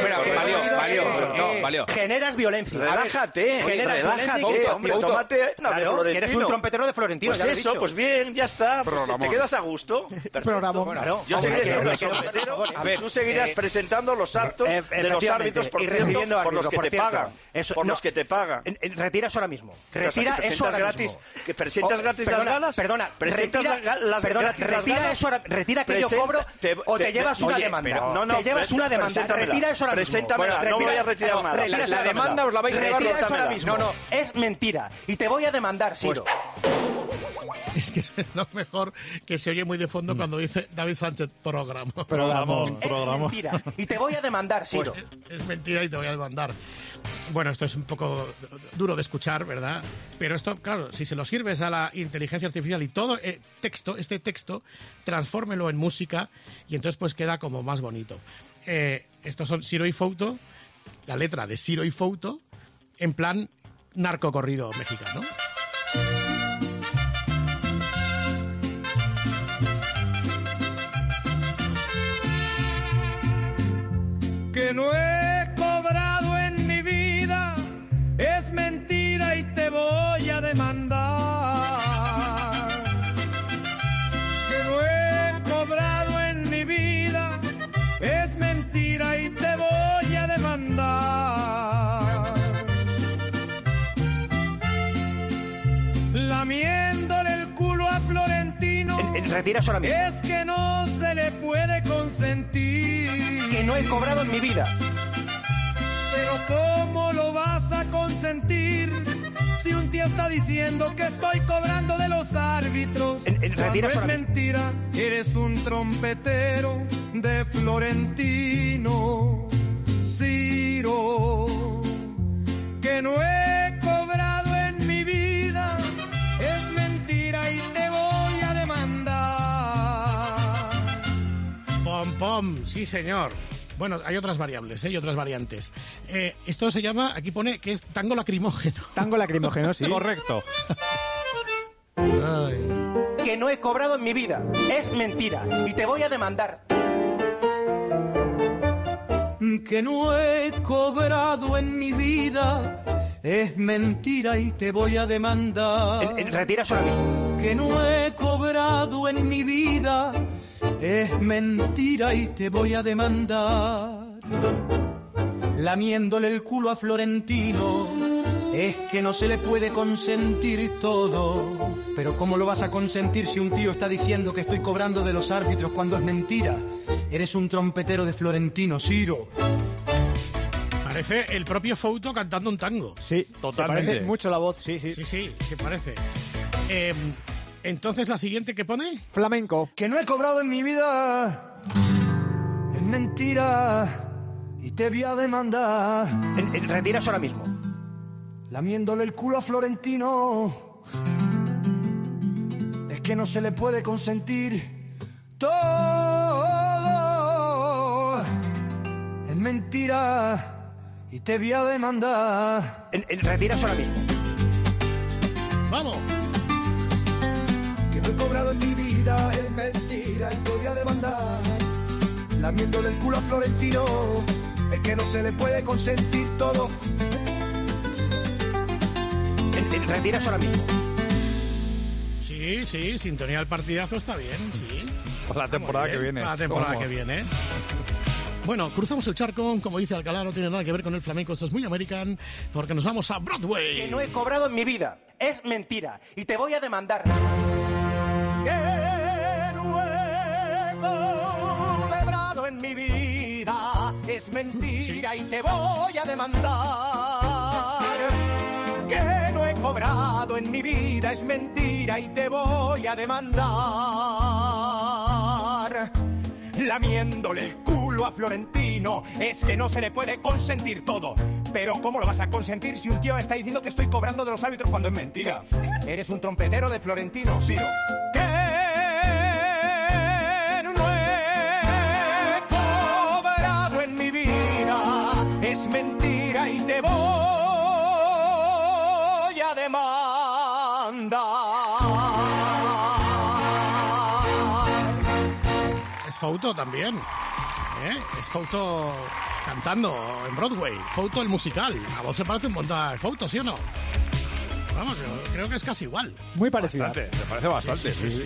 valió. Generas violencia. Relájate, hombre, tómate una de Florentino. Que eres un trompetero de Florentino. Pues eso, pues bien, ya está. Te quedas a gusto. Programón. Yo seguiré siendo trompetero. A ver, tú seguirás presentando los actos de los árbitros, por cierto, por los que te pagan. Por los que te pagan. Retira eso ahora mismo. Retira eso ahora mismo. ¿Presentas gratis las galas? Perdona, retira eso ahora, retira que yo cobro o te llevas una demanda. Te llevas una demanda, retira eso ahora mismo. Preséntamela, no voy a retirar nada. La demanda os la vais a llevar ahora mismo. No, es mentira. Y te voy a demandar, Ciro. Es que es lo mejor que se oye muy de fondo cuando dice David Sánchez programa. Es mentira. Y te voy a demandar, Ciro. Pues es mentira y te voy a demandar. Bueno, esto es un poco duro de escuchar, ¿verdad? Pero esto, claro, si se lo sirves a la inteligencia artificial y todo este texto, transfórmelo en música y entonces pues queda como más bonito. Estos son Ciro y Fouto, la letra de Ciro y Fouto, en plan narcocorrido mexicano. Que no he cobrado en mi vida, es mentira y te voy a demandar. Que no he cobrado en mi vida, es mentira y te voy a demandar. Lamiéndole el culo a Florentino, retira eso ahora mismo. Es que no se le puede consentir. Que no he cobrado en mi vida. Pero ¿cómo lo vas a consentir si un tío está diciendo que estoy cobrando de los árbitros? Retira es mentira, eres un trompetero de Florentino, Ciro. Que no he cobrado en mi vida, es mentira y te voy a demandar. Pom, pom, sí señor. Bueno, hay otras variables, y otras variantes. Esto se llama, aquí pone que es tango lacrimógeno. Tango lacrimógeno, sí. Correcto. Que no he cobrado en mi vida. Es mentira. Y te voy a demandar. Que no he cobrado en mi vida. Es mentira y te voy a demandar. Retira eso ahora mismo. Que no he cobrado en mi vida. Es mentira y te voy a demandar. Lamiéndole el culo a Florentino. Es que no se le puede consentir todo. Pero ¿cómo lo vas a consentir si un tío está diciendo que estoy cobrando de los árbitros cuando es mentira? Eres un trompetero de Florentino, Ciro. Parece el propio Fouto cantando un tango. Sí, totalmente. Se parece mucho la voz, sí. Sí, se parece. Entonces, ¿la siguiente que pone? Flamenco. Que no he cobrado en mi vida. Es mentira. Y te voy a demandar. Retira eso ahora mismo. Lamiéndole el culo a Florentino. Es que no se le puede consentir todo. Es mentira. Y te voy a demandar. Retira eso ahora mismo. ¡Vamos! Que no he cobrado en mi vida, es mentira y te voy a demandar. Lamiéndole el culo a Florentino, es que no se le puede consentir todo. Retira eso ahora mismo. Sí, sintonía del partidazo está bien, sí. Para la temporada que viene. Para la temporada que viene. Bueno, cruzamos el charco, como dice Alcalá, no tiene nada que ver con el flamenco, esto es muy American, porque nos vamos a Broadway. Que no he cobrado en mi vida, es mentira, y te voy a demandar. Que no he cobrado en mi vida, es mentira y te voy a demandar. Que no he cobrado en mi vida, es mentira y te voy a demandar. Lamiéndole el culo a Florentino, es que no se le puede consentir todo. Pero ¿cómo lo vas a consentir si un tío está diciendo que estoy cobrando de los árbitros cuando es mentira? Eres un trompetero de Florentino, Ciro. Que no he cobrado en mi vida, es mentira y te voy a demandar. Es Fouto también, es Fouto cantando en Broadway, Fouto el musical. A vos se parece un montón a Fouto, ¿sí o no? Vamos, yo creo que es casi igual. Muy parecido. Bastante, me parece bastante. Sí.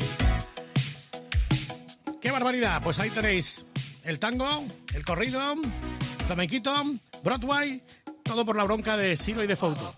¡Qué barbaridad! Pues ahí tenéis el tango, el corrido, flamenquito, Broadway, todo por la bronca de Ciro y de Fouto.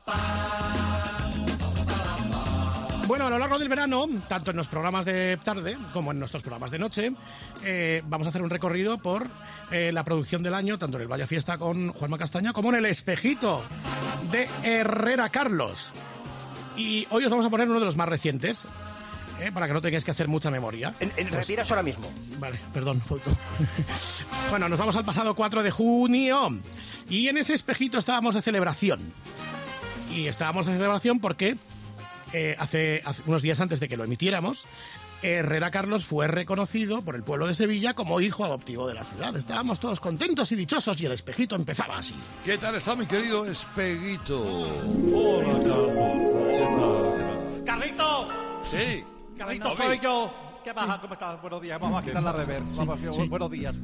Bueno, a lo largo del verano, tanto en los programas de tarde como en nuestros programas de noche, vamos a hacer un recorrido por la producción del año, tanto en el Vaya Fiesta con Juanma Castaña como en el Espejito de Herrera Carlos. Y hoy os vamos a poner uno de los más recientes, para que no tengáis que hacer mucha memoria. Retiras ahora mismo. Vale, perdón, Fouto. Bueno, nos vamos al pasado 4 de junio y en ese Espejito estábamos de celebración. Y estábamos de celebración porque hace unos días antes de que lo emitiéramos, Herrera Carlos fue reconocido por el pueblo de Sevilla como hijo adoptivo de la ciudad. Estábamos todos contentos y dichosos y el Espejito empezaba así. ¿Qué tal está mi querido Espejito? Hola, Carlos. ¡Carlito! Sí. ¡Carlito, soy yo! ¿Qué pasa? ¿Cómo estás? Buenos días. Vamos a quitar la reverb. Buenos días.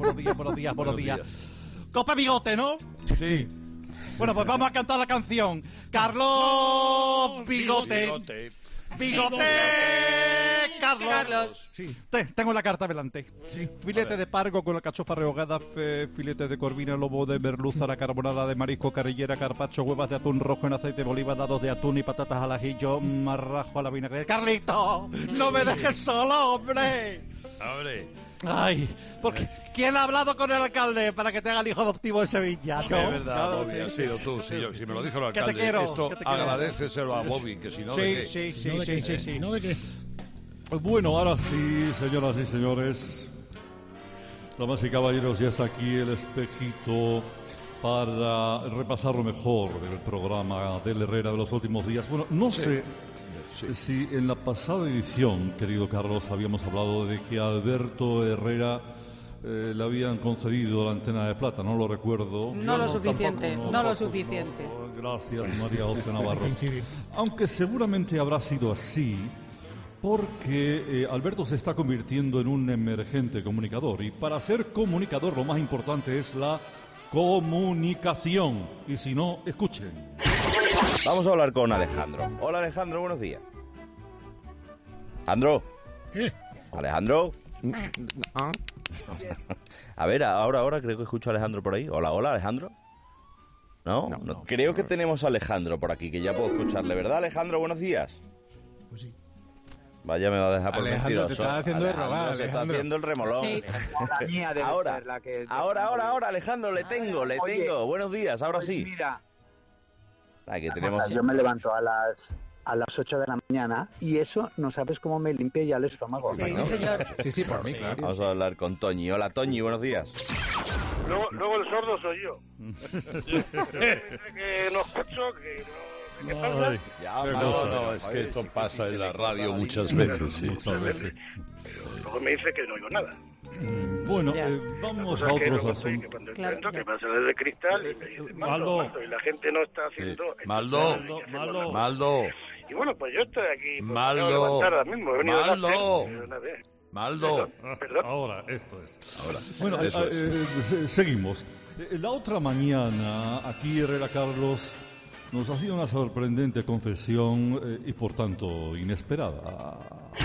Copa Bigote, ¿no? Sí. Bueno, pues vamos a cantar la canción. Carlos Bigote. Bigote, Carlos. Sí. Tengo la carta delante. Sí. Filete de pargo con la cachofa rehogada, filete de corvina, lobo de merluza, la carbonara de marisco, carrillera, carpacho, huevas de atún rojo en aceite de oliva, dados de atún y patatas al ajillo, marrajo a la vinagre. Carlito, no me dejes solo, hombre. Ay, porque ¿quién ha hablado con el alcalde para que te haga el hijo adoptivo de Sevilla? ¿Yo? Es verdad, Bobby, has sido tú. Si me lo dijo el alcalde, esto agradeceselo a Bobby, que si no, ¿de qué? Sí. ¿No de qué? Bueno, ahora sí, señoras y señores, damas y caballeros, ya está aquí el Espejito para repasar lo mejor del programa del Herrera de los últimos días. Bueno, no sé si en la pasada edición, querido Carlos, habíamos hablado de que a Alberto Herrera le habían concedido la antena de plata, no lo recuerdo. No lo suficiente. Gracias, María José Navarro. Aunque seguramente habrá sido así, porque Alberto se está convirtiendo en un emergente comunicador, y para ser comunicador lo más importante es la comunicación. Y si no, escuchen. Vamos a hablar con Alejandro. Hola, Alejandro, buenos días. ¿Alejandro? ¿Alejandro? A ver, ahora creo que escucho a Alejandro por ahí. Hola, Alejandro. No, creo que tenemos a Alejandro por aquí, que ya puedo escucharle, ¿verdad, Alejandro? Buenos días. Pues sí. Vaya, me va a dejar por Alejandro, mentiroso. te está haciendo de rogar, se está Alejandro. haciendo el remolón. Sí. Ahora, Alejandro, le tengo. Buenos días, ahora pues sí. Mira, Que tenemos... yo me levanto a las 8 de la mañana y eso no sabes cómo me limpia ya el estómago. Sí, señor. Sí, por mí, claro. Vamos a hablar con Toñi. Hola, Toñi, buenos días. Luego el sordo soy yo. Que no escucho, que no... ¿Qué pasa? No, es que esto pasa en la radio muchas veces, sí. Luego me dice que no oigo nada. Bueno, vamos a otros asuntos. Que pasa desde Cristal y me dice Maldo, y la gente no está haciendo... Maldo. Y bueno, pues yo estoy aquí. Maldo. Levantar ahora mismo. He venido Maldo. Perdón. Ahora, esto es. Bueno, seguimos. La otra mañana, aquí Herrera Carlos nos hacía una sorprendente confesión y por tanto inesperada.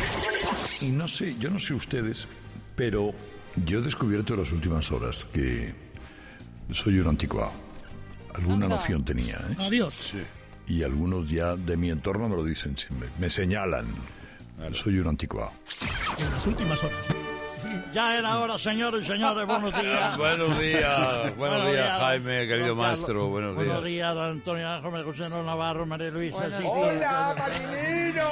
Y no sé, yo no sé ustedes, pero yo he descubierto en las últimas horas que soy un anticuado. Alguna noción tenía, ¿eh? Adiós. Sí. Y algunos ya de mi entorno me lo dicen, me señalan. Soy un anticuado. En las últimas horas. Ya era hora, señores y señores, buenos días. Buenos días, Jaime, querido maestro, buenos días. Buenos días, don Antonio Ángel, José Navarro, María Luisa. ¡Hola, Marinino!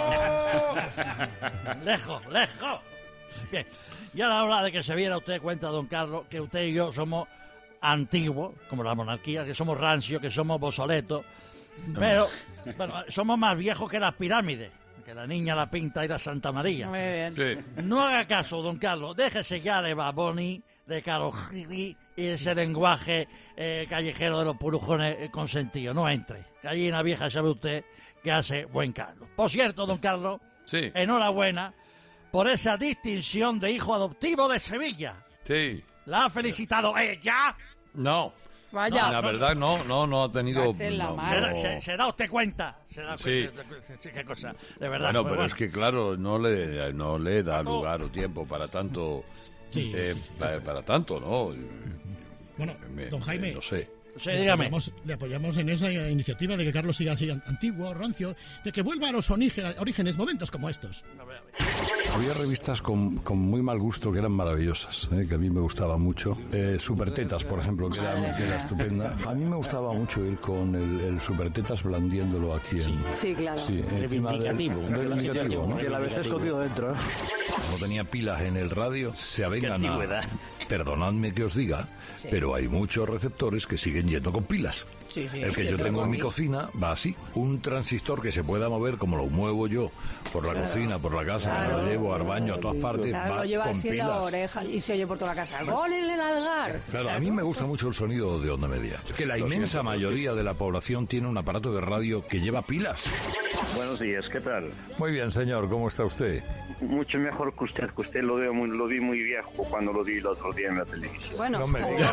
Lejos. Bien, ya era hora de que se viera usted cuenta, don Carlos, que usted y yo somos antiguos, como la monarquía, que somos rancios, que somos bosoletos, pero bueno, somos más viejos que las pirámides. Que la niña La Pinta y la Santa María. Muy bien. Sí. No haga caso, don Carlos. Déjese ya de Baboni, de Karol G y de ese lenguaje callejero de los purujones consentidos. No entre. Gallina vieja, sabe usted que hace buen Carlos. Por cierto, don Carlos, sí. Enhorabuena por esa distinción de hijo adoptivo de Sevilla. Sí. ¿La ha felicitado ella? No. Vaya. La verdad no ha tenido... ¿Se da usted cuenta? Sí. ¿Qué cosa? De verdad. Bueno, pero es que claro, no le da lugar o tiempo para tanto... Sí. Para tanto, ¿no? Bueno, don Jaime... No sé. Sí, dígame. Le apoyamos en esa iniciativa de que Carlos siga así antiguo, rancio, de que vuelva a los orígenes, momentos como estos. Había revistas con muy mal gusto que eran maravillosas, que a mí me gustaban mucho. Supertetas, por ejemplo, que era estupenda. A mí me gustaba mucho ir con el Supertetas blandiéndolo aquí. Sí, claro. Sí, reivindicativo, ¿no? Y a la vez escondido dentro, ¿eh? No tenía pilas en el radio, se avengan perdonadme que os diga, pero hay muchos receptores que siguen yendo con pilas. Sí, el que yo tengo en mi cocina va así, un transistor que se pueda mover como lo muevo yo por la cocina, por la casa, me lo llevo al baño a todas partes, va lo lleva con así en la pilas. oreja y se oye por toda la casa. ¡Gol en el algar! Claro, a mí me gusta mucho el sonido de onda media. Es que la inmensa mayoría de la población tiene un aparato de radio que lleva pilas. Buenos días, ¿qué tal? Muy bien, señor, ¿cómo está usted? Mucho mejor que usted lo vi muy viejo cuando lo vi el otro día en la televisión. Bueno, no me diga.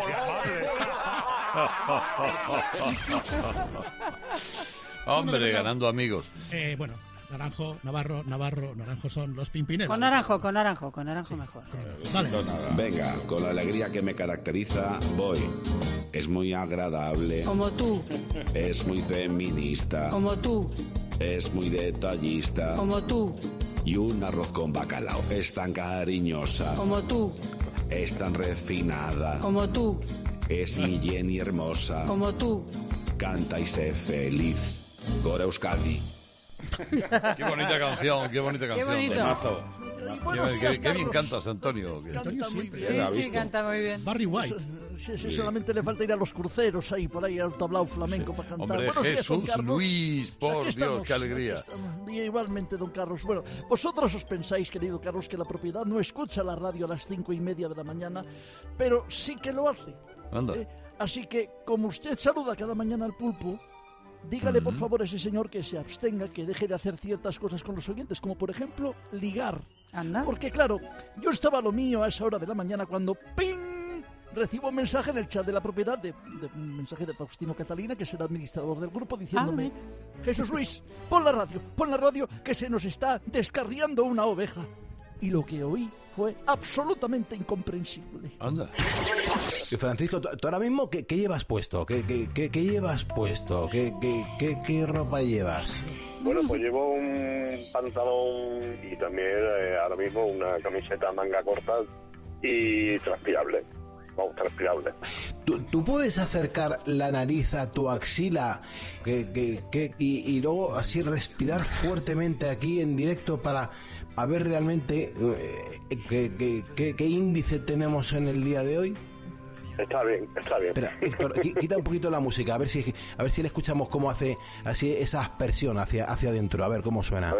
Hombre, ganando amigos. Bueno, Naranjo, Naranjo son los Pimpineros. Con naranjo mejor. Vale. Venga, con la alegría que me caracteriza, voy. Es muy agradable. Como tú. Es muy feminista. Como tú. Es muy detallista. Como tú. Y un arroz con bacalao. Es tan cariñosa. Como tú. Es tan refinada. Como tú. Es mi Jenny hermosa. Como tú. Canta y sé feliz. Gora Euskadi. Qué bonita canción. Qué bonito. Qué bien cantas, Antonio. Antonio sí, canta muy bien. Barry White. Sí, solamente le falta ir a los cruceros ahí, por ahí, al tablao flamenco para cantar. Hombre, Buenos días, Jesús, don Carlos. Luis, por Dios, qué alegría. Y igualmente, don Carlos. Bueno, vosotros os pensáis, querido Carlos, que la propiedad no escucha la radio a las 5:30 de la mañana, pero sí que lo hace. Anda. Así que, como usted saluda cada mañana al pulpo, dígale por favor a ese señor que se abstenga, que deje de hacer ciertas cosas con los oyentes, como por ejemplo ligar. Anda. Porque claro, yo estaba a lo mío a esa hora de la mañana cuando ¡ping! Recibo un mensaje en el chat de la propiedad, un mensaje de Faustino Catalina, que es el administrador del grupo, diciéndome: Jesús Luis, pon la radio, que se nos está descarriando una oveja. Y lo que oí fue absolutamente incomprensible. Anda. Y Francisco, ¿tú ahora mismo qué llevas puesto? ¿Qué llevas puesto? ¿Qué ropa llevas? Bueno, pues llevo un pantalón y también ahora mismo una camiseta manga corta y transpirable. Vamos, transpirable. ¿Tú puedes acercar la nariz a tu axila y luego así respirar fuertemente aquí en directo para a ver realmente qué índice tenemos en el día de hoy? Está bien. Espera, Héctor, quita un poquito la música, a ver si le escuchamos cómo hace así esa aspersión hacia adentro, a ver cómo suena.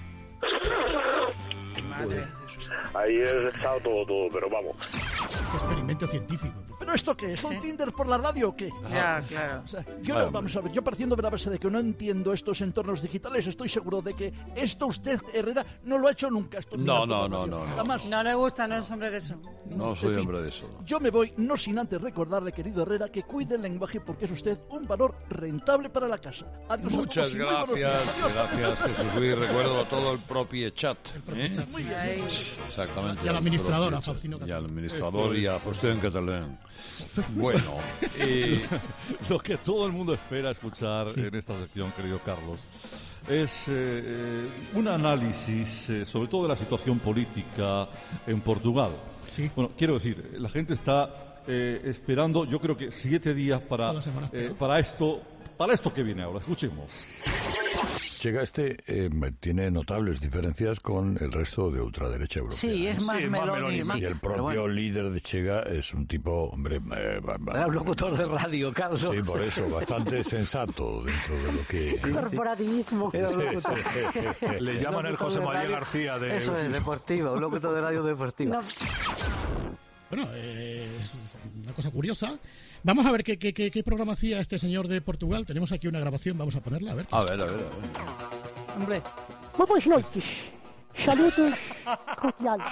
Ahí he estado todo, pero vamos. Qué experimento científico. ¿Pero esto qué es? ¿Un Tinder por la radio o qué? Ya, claro. O sea, vamos a ver, yo partiendo de la base de que no entiendo estos entornos digitales, estoy seguro de que esto usted, Herrera, no lo ha hecho nunca. Esto No. Jamás. No le gusta, no es hombre de eso. No soy hombre de eso. Yo me voy, no sin antes recordarle, querido Herrera, que cuide el lenguaje porque es usted un valor rentable para la casa. Adiós. Muchas gracias. Gracias, Jesús Luis. Recuerdo todo el propio chat. Muy bien. Exactamente. Y a la administradora, Faustino Catalán. Y al administrador y a Faustino Catalán. Bueno, lo que todo el mundo espera escuchar en esta sección, querido Carlos, es un análisis sobre todo de la situación política en Portugal. Sí. Bueno, quiero decir, la gente está esperando, yo creo que 7 días para esto que viene ahora. Escuchemos. Chega tiene notables diferencias con el resto de ultraderecha europea. Sí, es más Meloni. Y el propio líder de Chega es un tipo, hombre... Era un locutor de radio, Carlos. Sí, por eso, bastante sensato dentro de lo que... Sí. Corporativismo. Le llaman el José María García de... Eso es, deportivo, un locutor de radio deportivo. No. Bueno, es una cosa curiosa. Vamos a ver qué programa hacía este señor de Portugal. Tenemos aquí una grabación, vamos a ponerla, a ver. A ver. Hombre. Muy buenas noches. Saludos cordiales.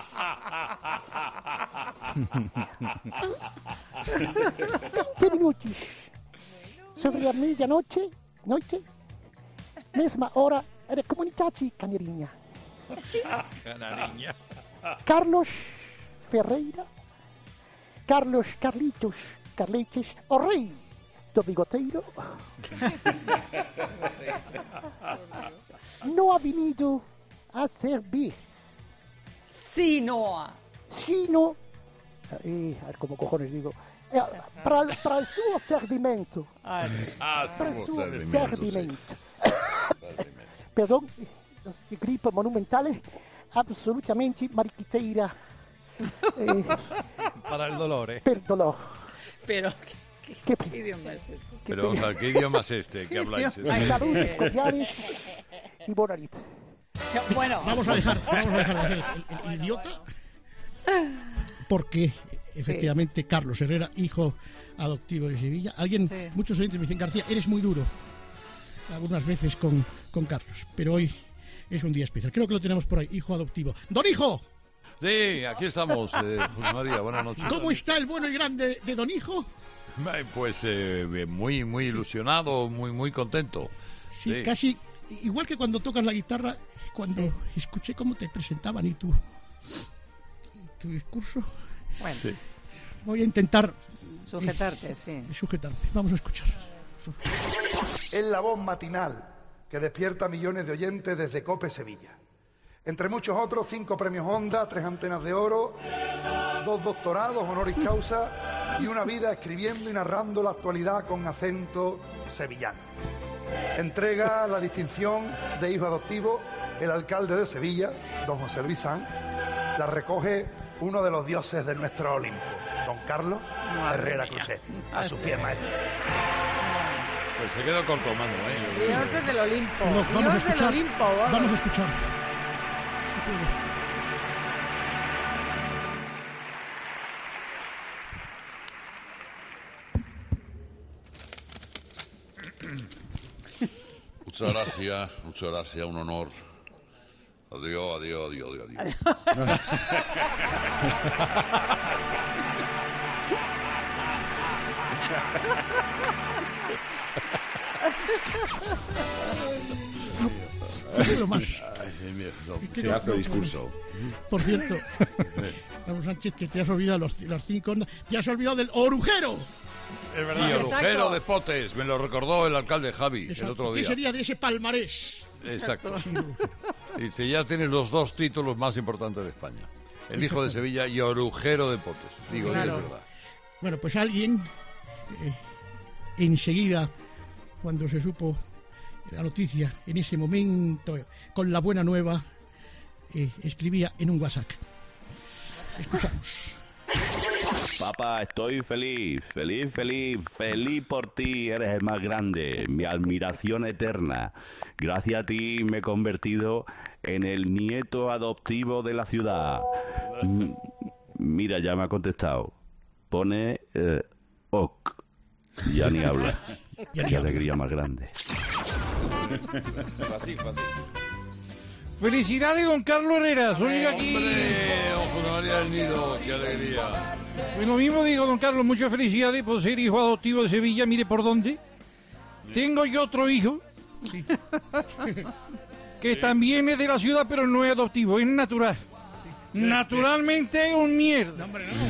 20 minutos sobre la medianoche, mesma hora da comunidade canarinha. Carlos Ferreira, Carlitos, o rei do bigoteiro, não ha venido a servir. Sino, a ver cómo cojones digo, para el suo servimento. Para el suo servimento. Perdón, las gripe monumentales, absolutamente mariquiteira. Para el dolor, Per dolor. Pero, ¿qué idioma es este? Pero, o sea, ¿qué idioma es este que habláis? Saludos cordiales y buena nit. Bueno, vamos a dejar de hacer el idiota, porque efectivamente Carlos Herrera, hijo adoptivo de Sevilla. Muchos oyentes me dicen: García, eres muy duro algunas veces con Carlos, pero hoy es un día especial. Creo que lo tenemos por ahí, hijo adoptivo. ¡Don Hijo! Sí, aquí estamos, José María, buenas noches. ¿Cómo está el bueno y grande de Don Hijo? Pues muy ilusionado, muy contento. Sí, casi igual que cuando tocas la guitarra, cuando escuché cómo te presentaban y tu discurso. Bueno. Sí. Voy a intentar sujetarme. Vamos a escuchar. Es la voz matinal que despierta a millones de oyentes desde COPE Sevilla. Entre muchos otros, 5 premios Honda, 3 antenas de oro, 2 doctorados honoris causa y una vida escribiendo y narrando la actualidad con acento sevillano. Entrega la distinción de hijo adoptivo el alcalde de Sevilla, don José Luis Sanz. La recoge uno de los dioses de nuestro Olimpo, don Carlos Herrera Cruzet, a sus pies maestros. Pues se quedó corto, mano, Dioses del Olimpo. Vamos a escuchar. Del Olimpo, vamos a escuchar. Muchas gracias, un honor. Adiós. No puedo más. Se hace discurso. Por cierto, Carlos Sánchez, que te has olvidado las 5 ondas. Te has olvidado del orujero. Es verdad. Y orujero de Potes, me lo recordó el alcalde Javi el otro día. ¿Qué sería de ese palmarés? Exacto. Dice, ya tienes los 2 títulos más importantes de España. El hijo de Sevilla y orujero de Potes. Digo, Claro. es verdad. Bueno, pues alguien, enseguida, cuando se supo la noticia, en ese momento, con la buena nueva, escribía en un WhatsApp. Escuchamos. Papá, estoy feliz por ti, eres el más grande, mi admiración eterna. Gracias a ti me he convertido en el nieto adoptivo de la ciudad. Mira, ya me ha contestado. Pone ok. Ya ni habla. Qué alegría más grande. Fácil. Felicidades, don Carlos Herrera. Soy aquí. Don María del Nido, qué alegría. Pues lo mismo digo, don Carlos, muchas felicidades por ser hijo adoptivo de Sevilla. Mire por dónde. Tengo yo otro hijo. Sí. Que también es de la ciudad, pero no es adoptivo, es natural. Naturalmente es un mierda.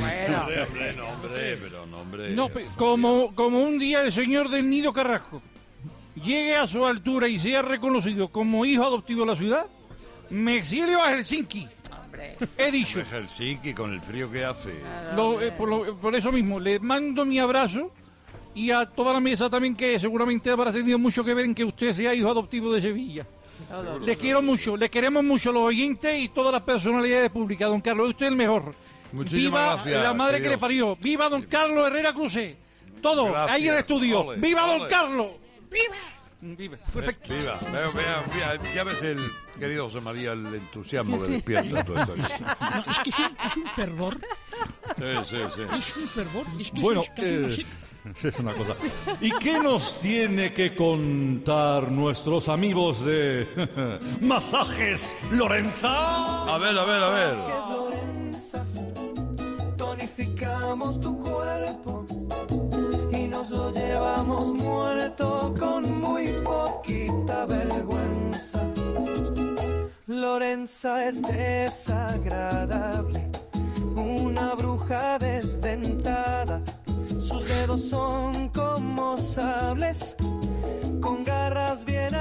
No, como un día el señor del Nido Carrasco llegue a su altura y sea reconocido como hijo adoptivo de la ciudad, me exilio a Helsinki. He dicho. Helsinki, con el frío que hace. Por eso mismo, le mando mi abrazo y a toda la mesa también, que seguramente habrá tenido mucho que ver en que usted sea hijo adoptivo de Sevilla. Le quiero mucho, le queremos mucho los oyentes y todas las personalidades públicas, don Carlos. Usted es el mejor. Muchísimas Viva gracias, la madre queridos. que le parió. Viva don Carlos Herrera Crucé. Todo, Gracias. ahí en el estudio. Ole, Viva don ole. Carlos. Viva. Perfecto. Viva. Ya ves el querido José María, el entusiasmo que despierta en todo esto. No, es que es un fervor. Sí. Es un fervor. Es que Bueno, es casi una secta. es una cosa. ¿Y qué nos tiene que contar nuestros amigos de Masajes Lorenza? A ver. Lorenza, tonificamos tu cuerpo y nos lo llevamos muerto con muy poquita vergüenza. Lorenza es desagradable, una bruja desdentada. Sus dedos son como sables, con garras bien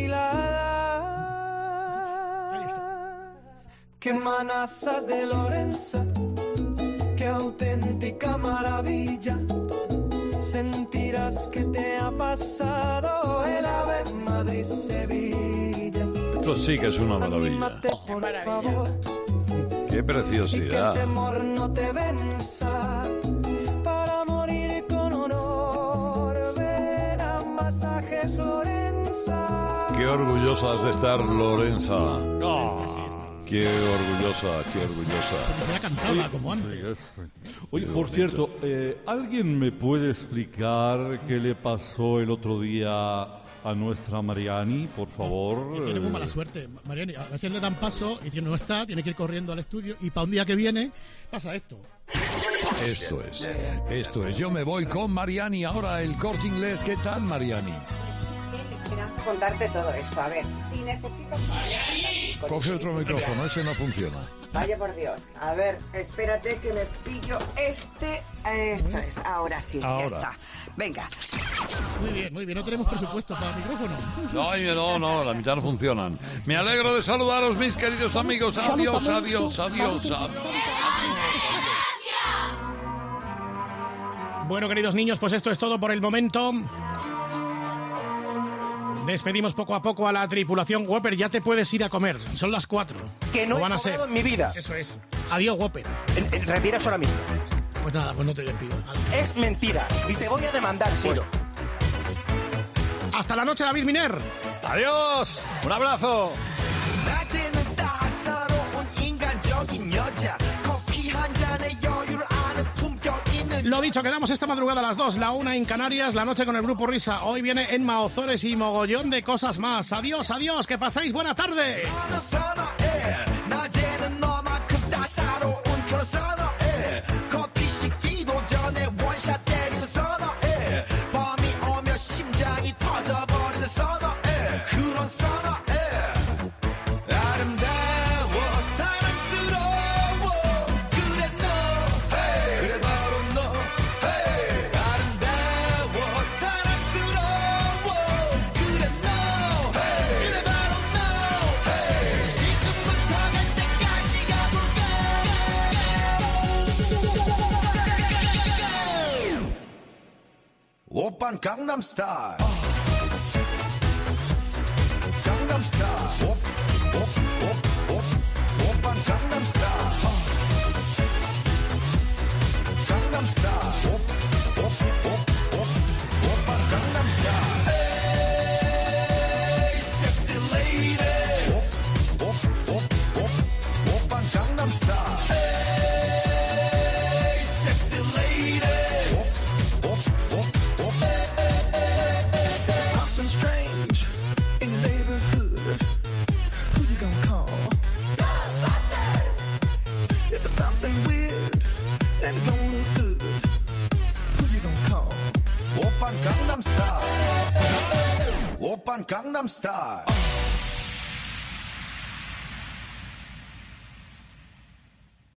afiladas. ¡Qué manazas de Lorenza! ¡Qué auténtica maravilla! Sentirás que te ha pasado el Ave Madrid-Sevilla. Esto sí que es una maravilla. Anímate, por favor, Qué y que el preciosidad. temor no te venza. Para morir con honor, ven a Masajes Lorenza. Qué orgullosa has de estar, Lorenza. Qué orgullosa. Será cantada como antes. Oye, por cierto, ¿alguien me puede explicar qué le pasó el otro día a nuestra Mariani, por favor? Que tiene muy mala suerte, Mariani. A veces le dan paso y no está, tiene que ir corriendo al estudio y para un día que viene pasa esto. Esto es. Yo me voy con Mariani ahora, el Corte Inglés. ¿Qué tal, Mariani? Esperando contarte todo esto. A ver, si necesitas... Coge otro micrófono, ese no funciona. Vaya por Dios. A ver, espérate que me pillo este. Eso es, ahora sí, ya Ahora. está. Venga. Muy bien. No tenemos presupuesto para micrófono. No, la mitad no funcionan. Me alegro de saludaros, mis queridos amigos. Adiós. Bueno, queridos niños, pues esto es todo por el momento. Despedimos poco a poco a la tripulación. Whopper, ya te puedes ir a comer. Son las 4. Que no Lo he van a cobrado ser. en mi vida. Eso es. Adiós, Whopper. Retiras ahora mismo. Pues nada, pues no te despido. Es mentira. Y te voy a demandar, Ciro. Hasta la noche, David Miner. Adiós. Un abrazo. 낮에는 따사로운 인간적인 여자 커피 한 잔에 여유를 아는 품격 있는 Lo dicho, quedamos esta madrugada a las 2, la 1 en Canarias, la noche con el Grupo Risa. Hoy viene Enma Ozores y mogollón de cosas más. Adiós, adiós, que pasáis buena tarde. 오빤 강남스타일 강남스타일 오빤 강남스타일 강남스타일 오빤 강남스타일 에이 섹시 레이디 오빤 강남스타일 에이 섹시 레이디 Something strange in your neighborhood. Who you gonna call? Ghostbusters! If there's something weird and it don't look good, who you gonna call? 오빤 강남스타일. 오빤 강남스타일.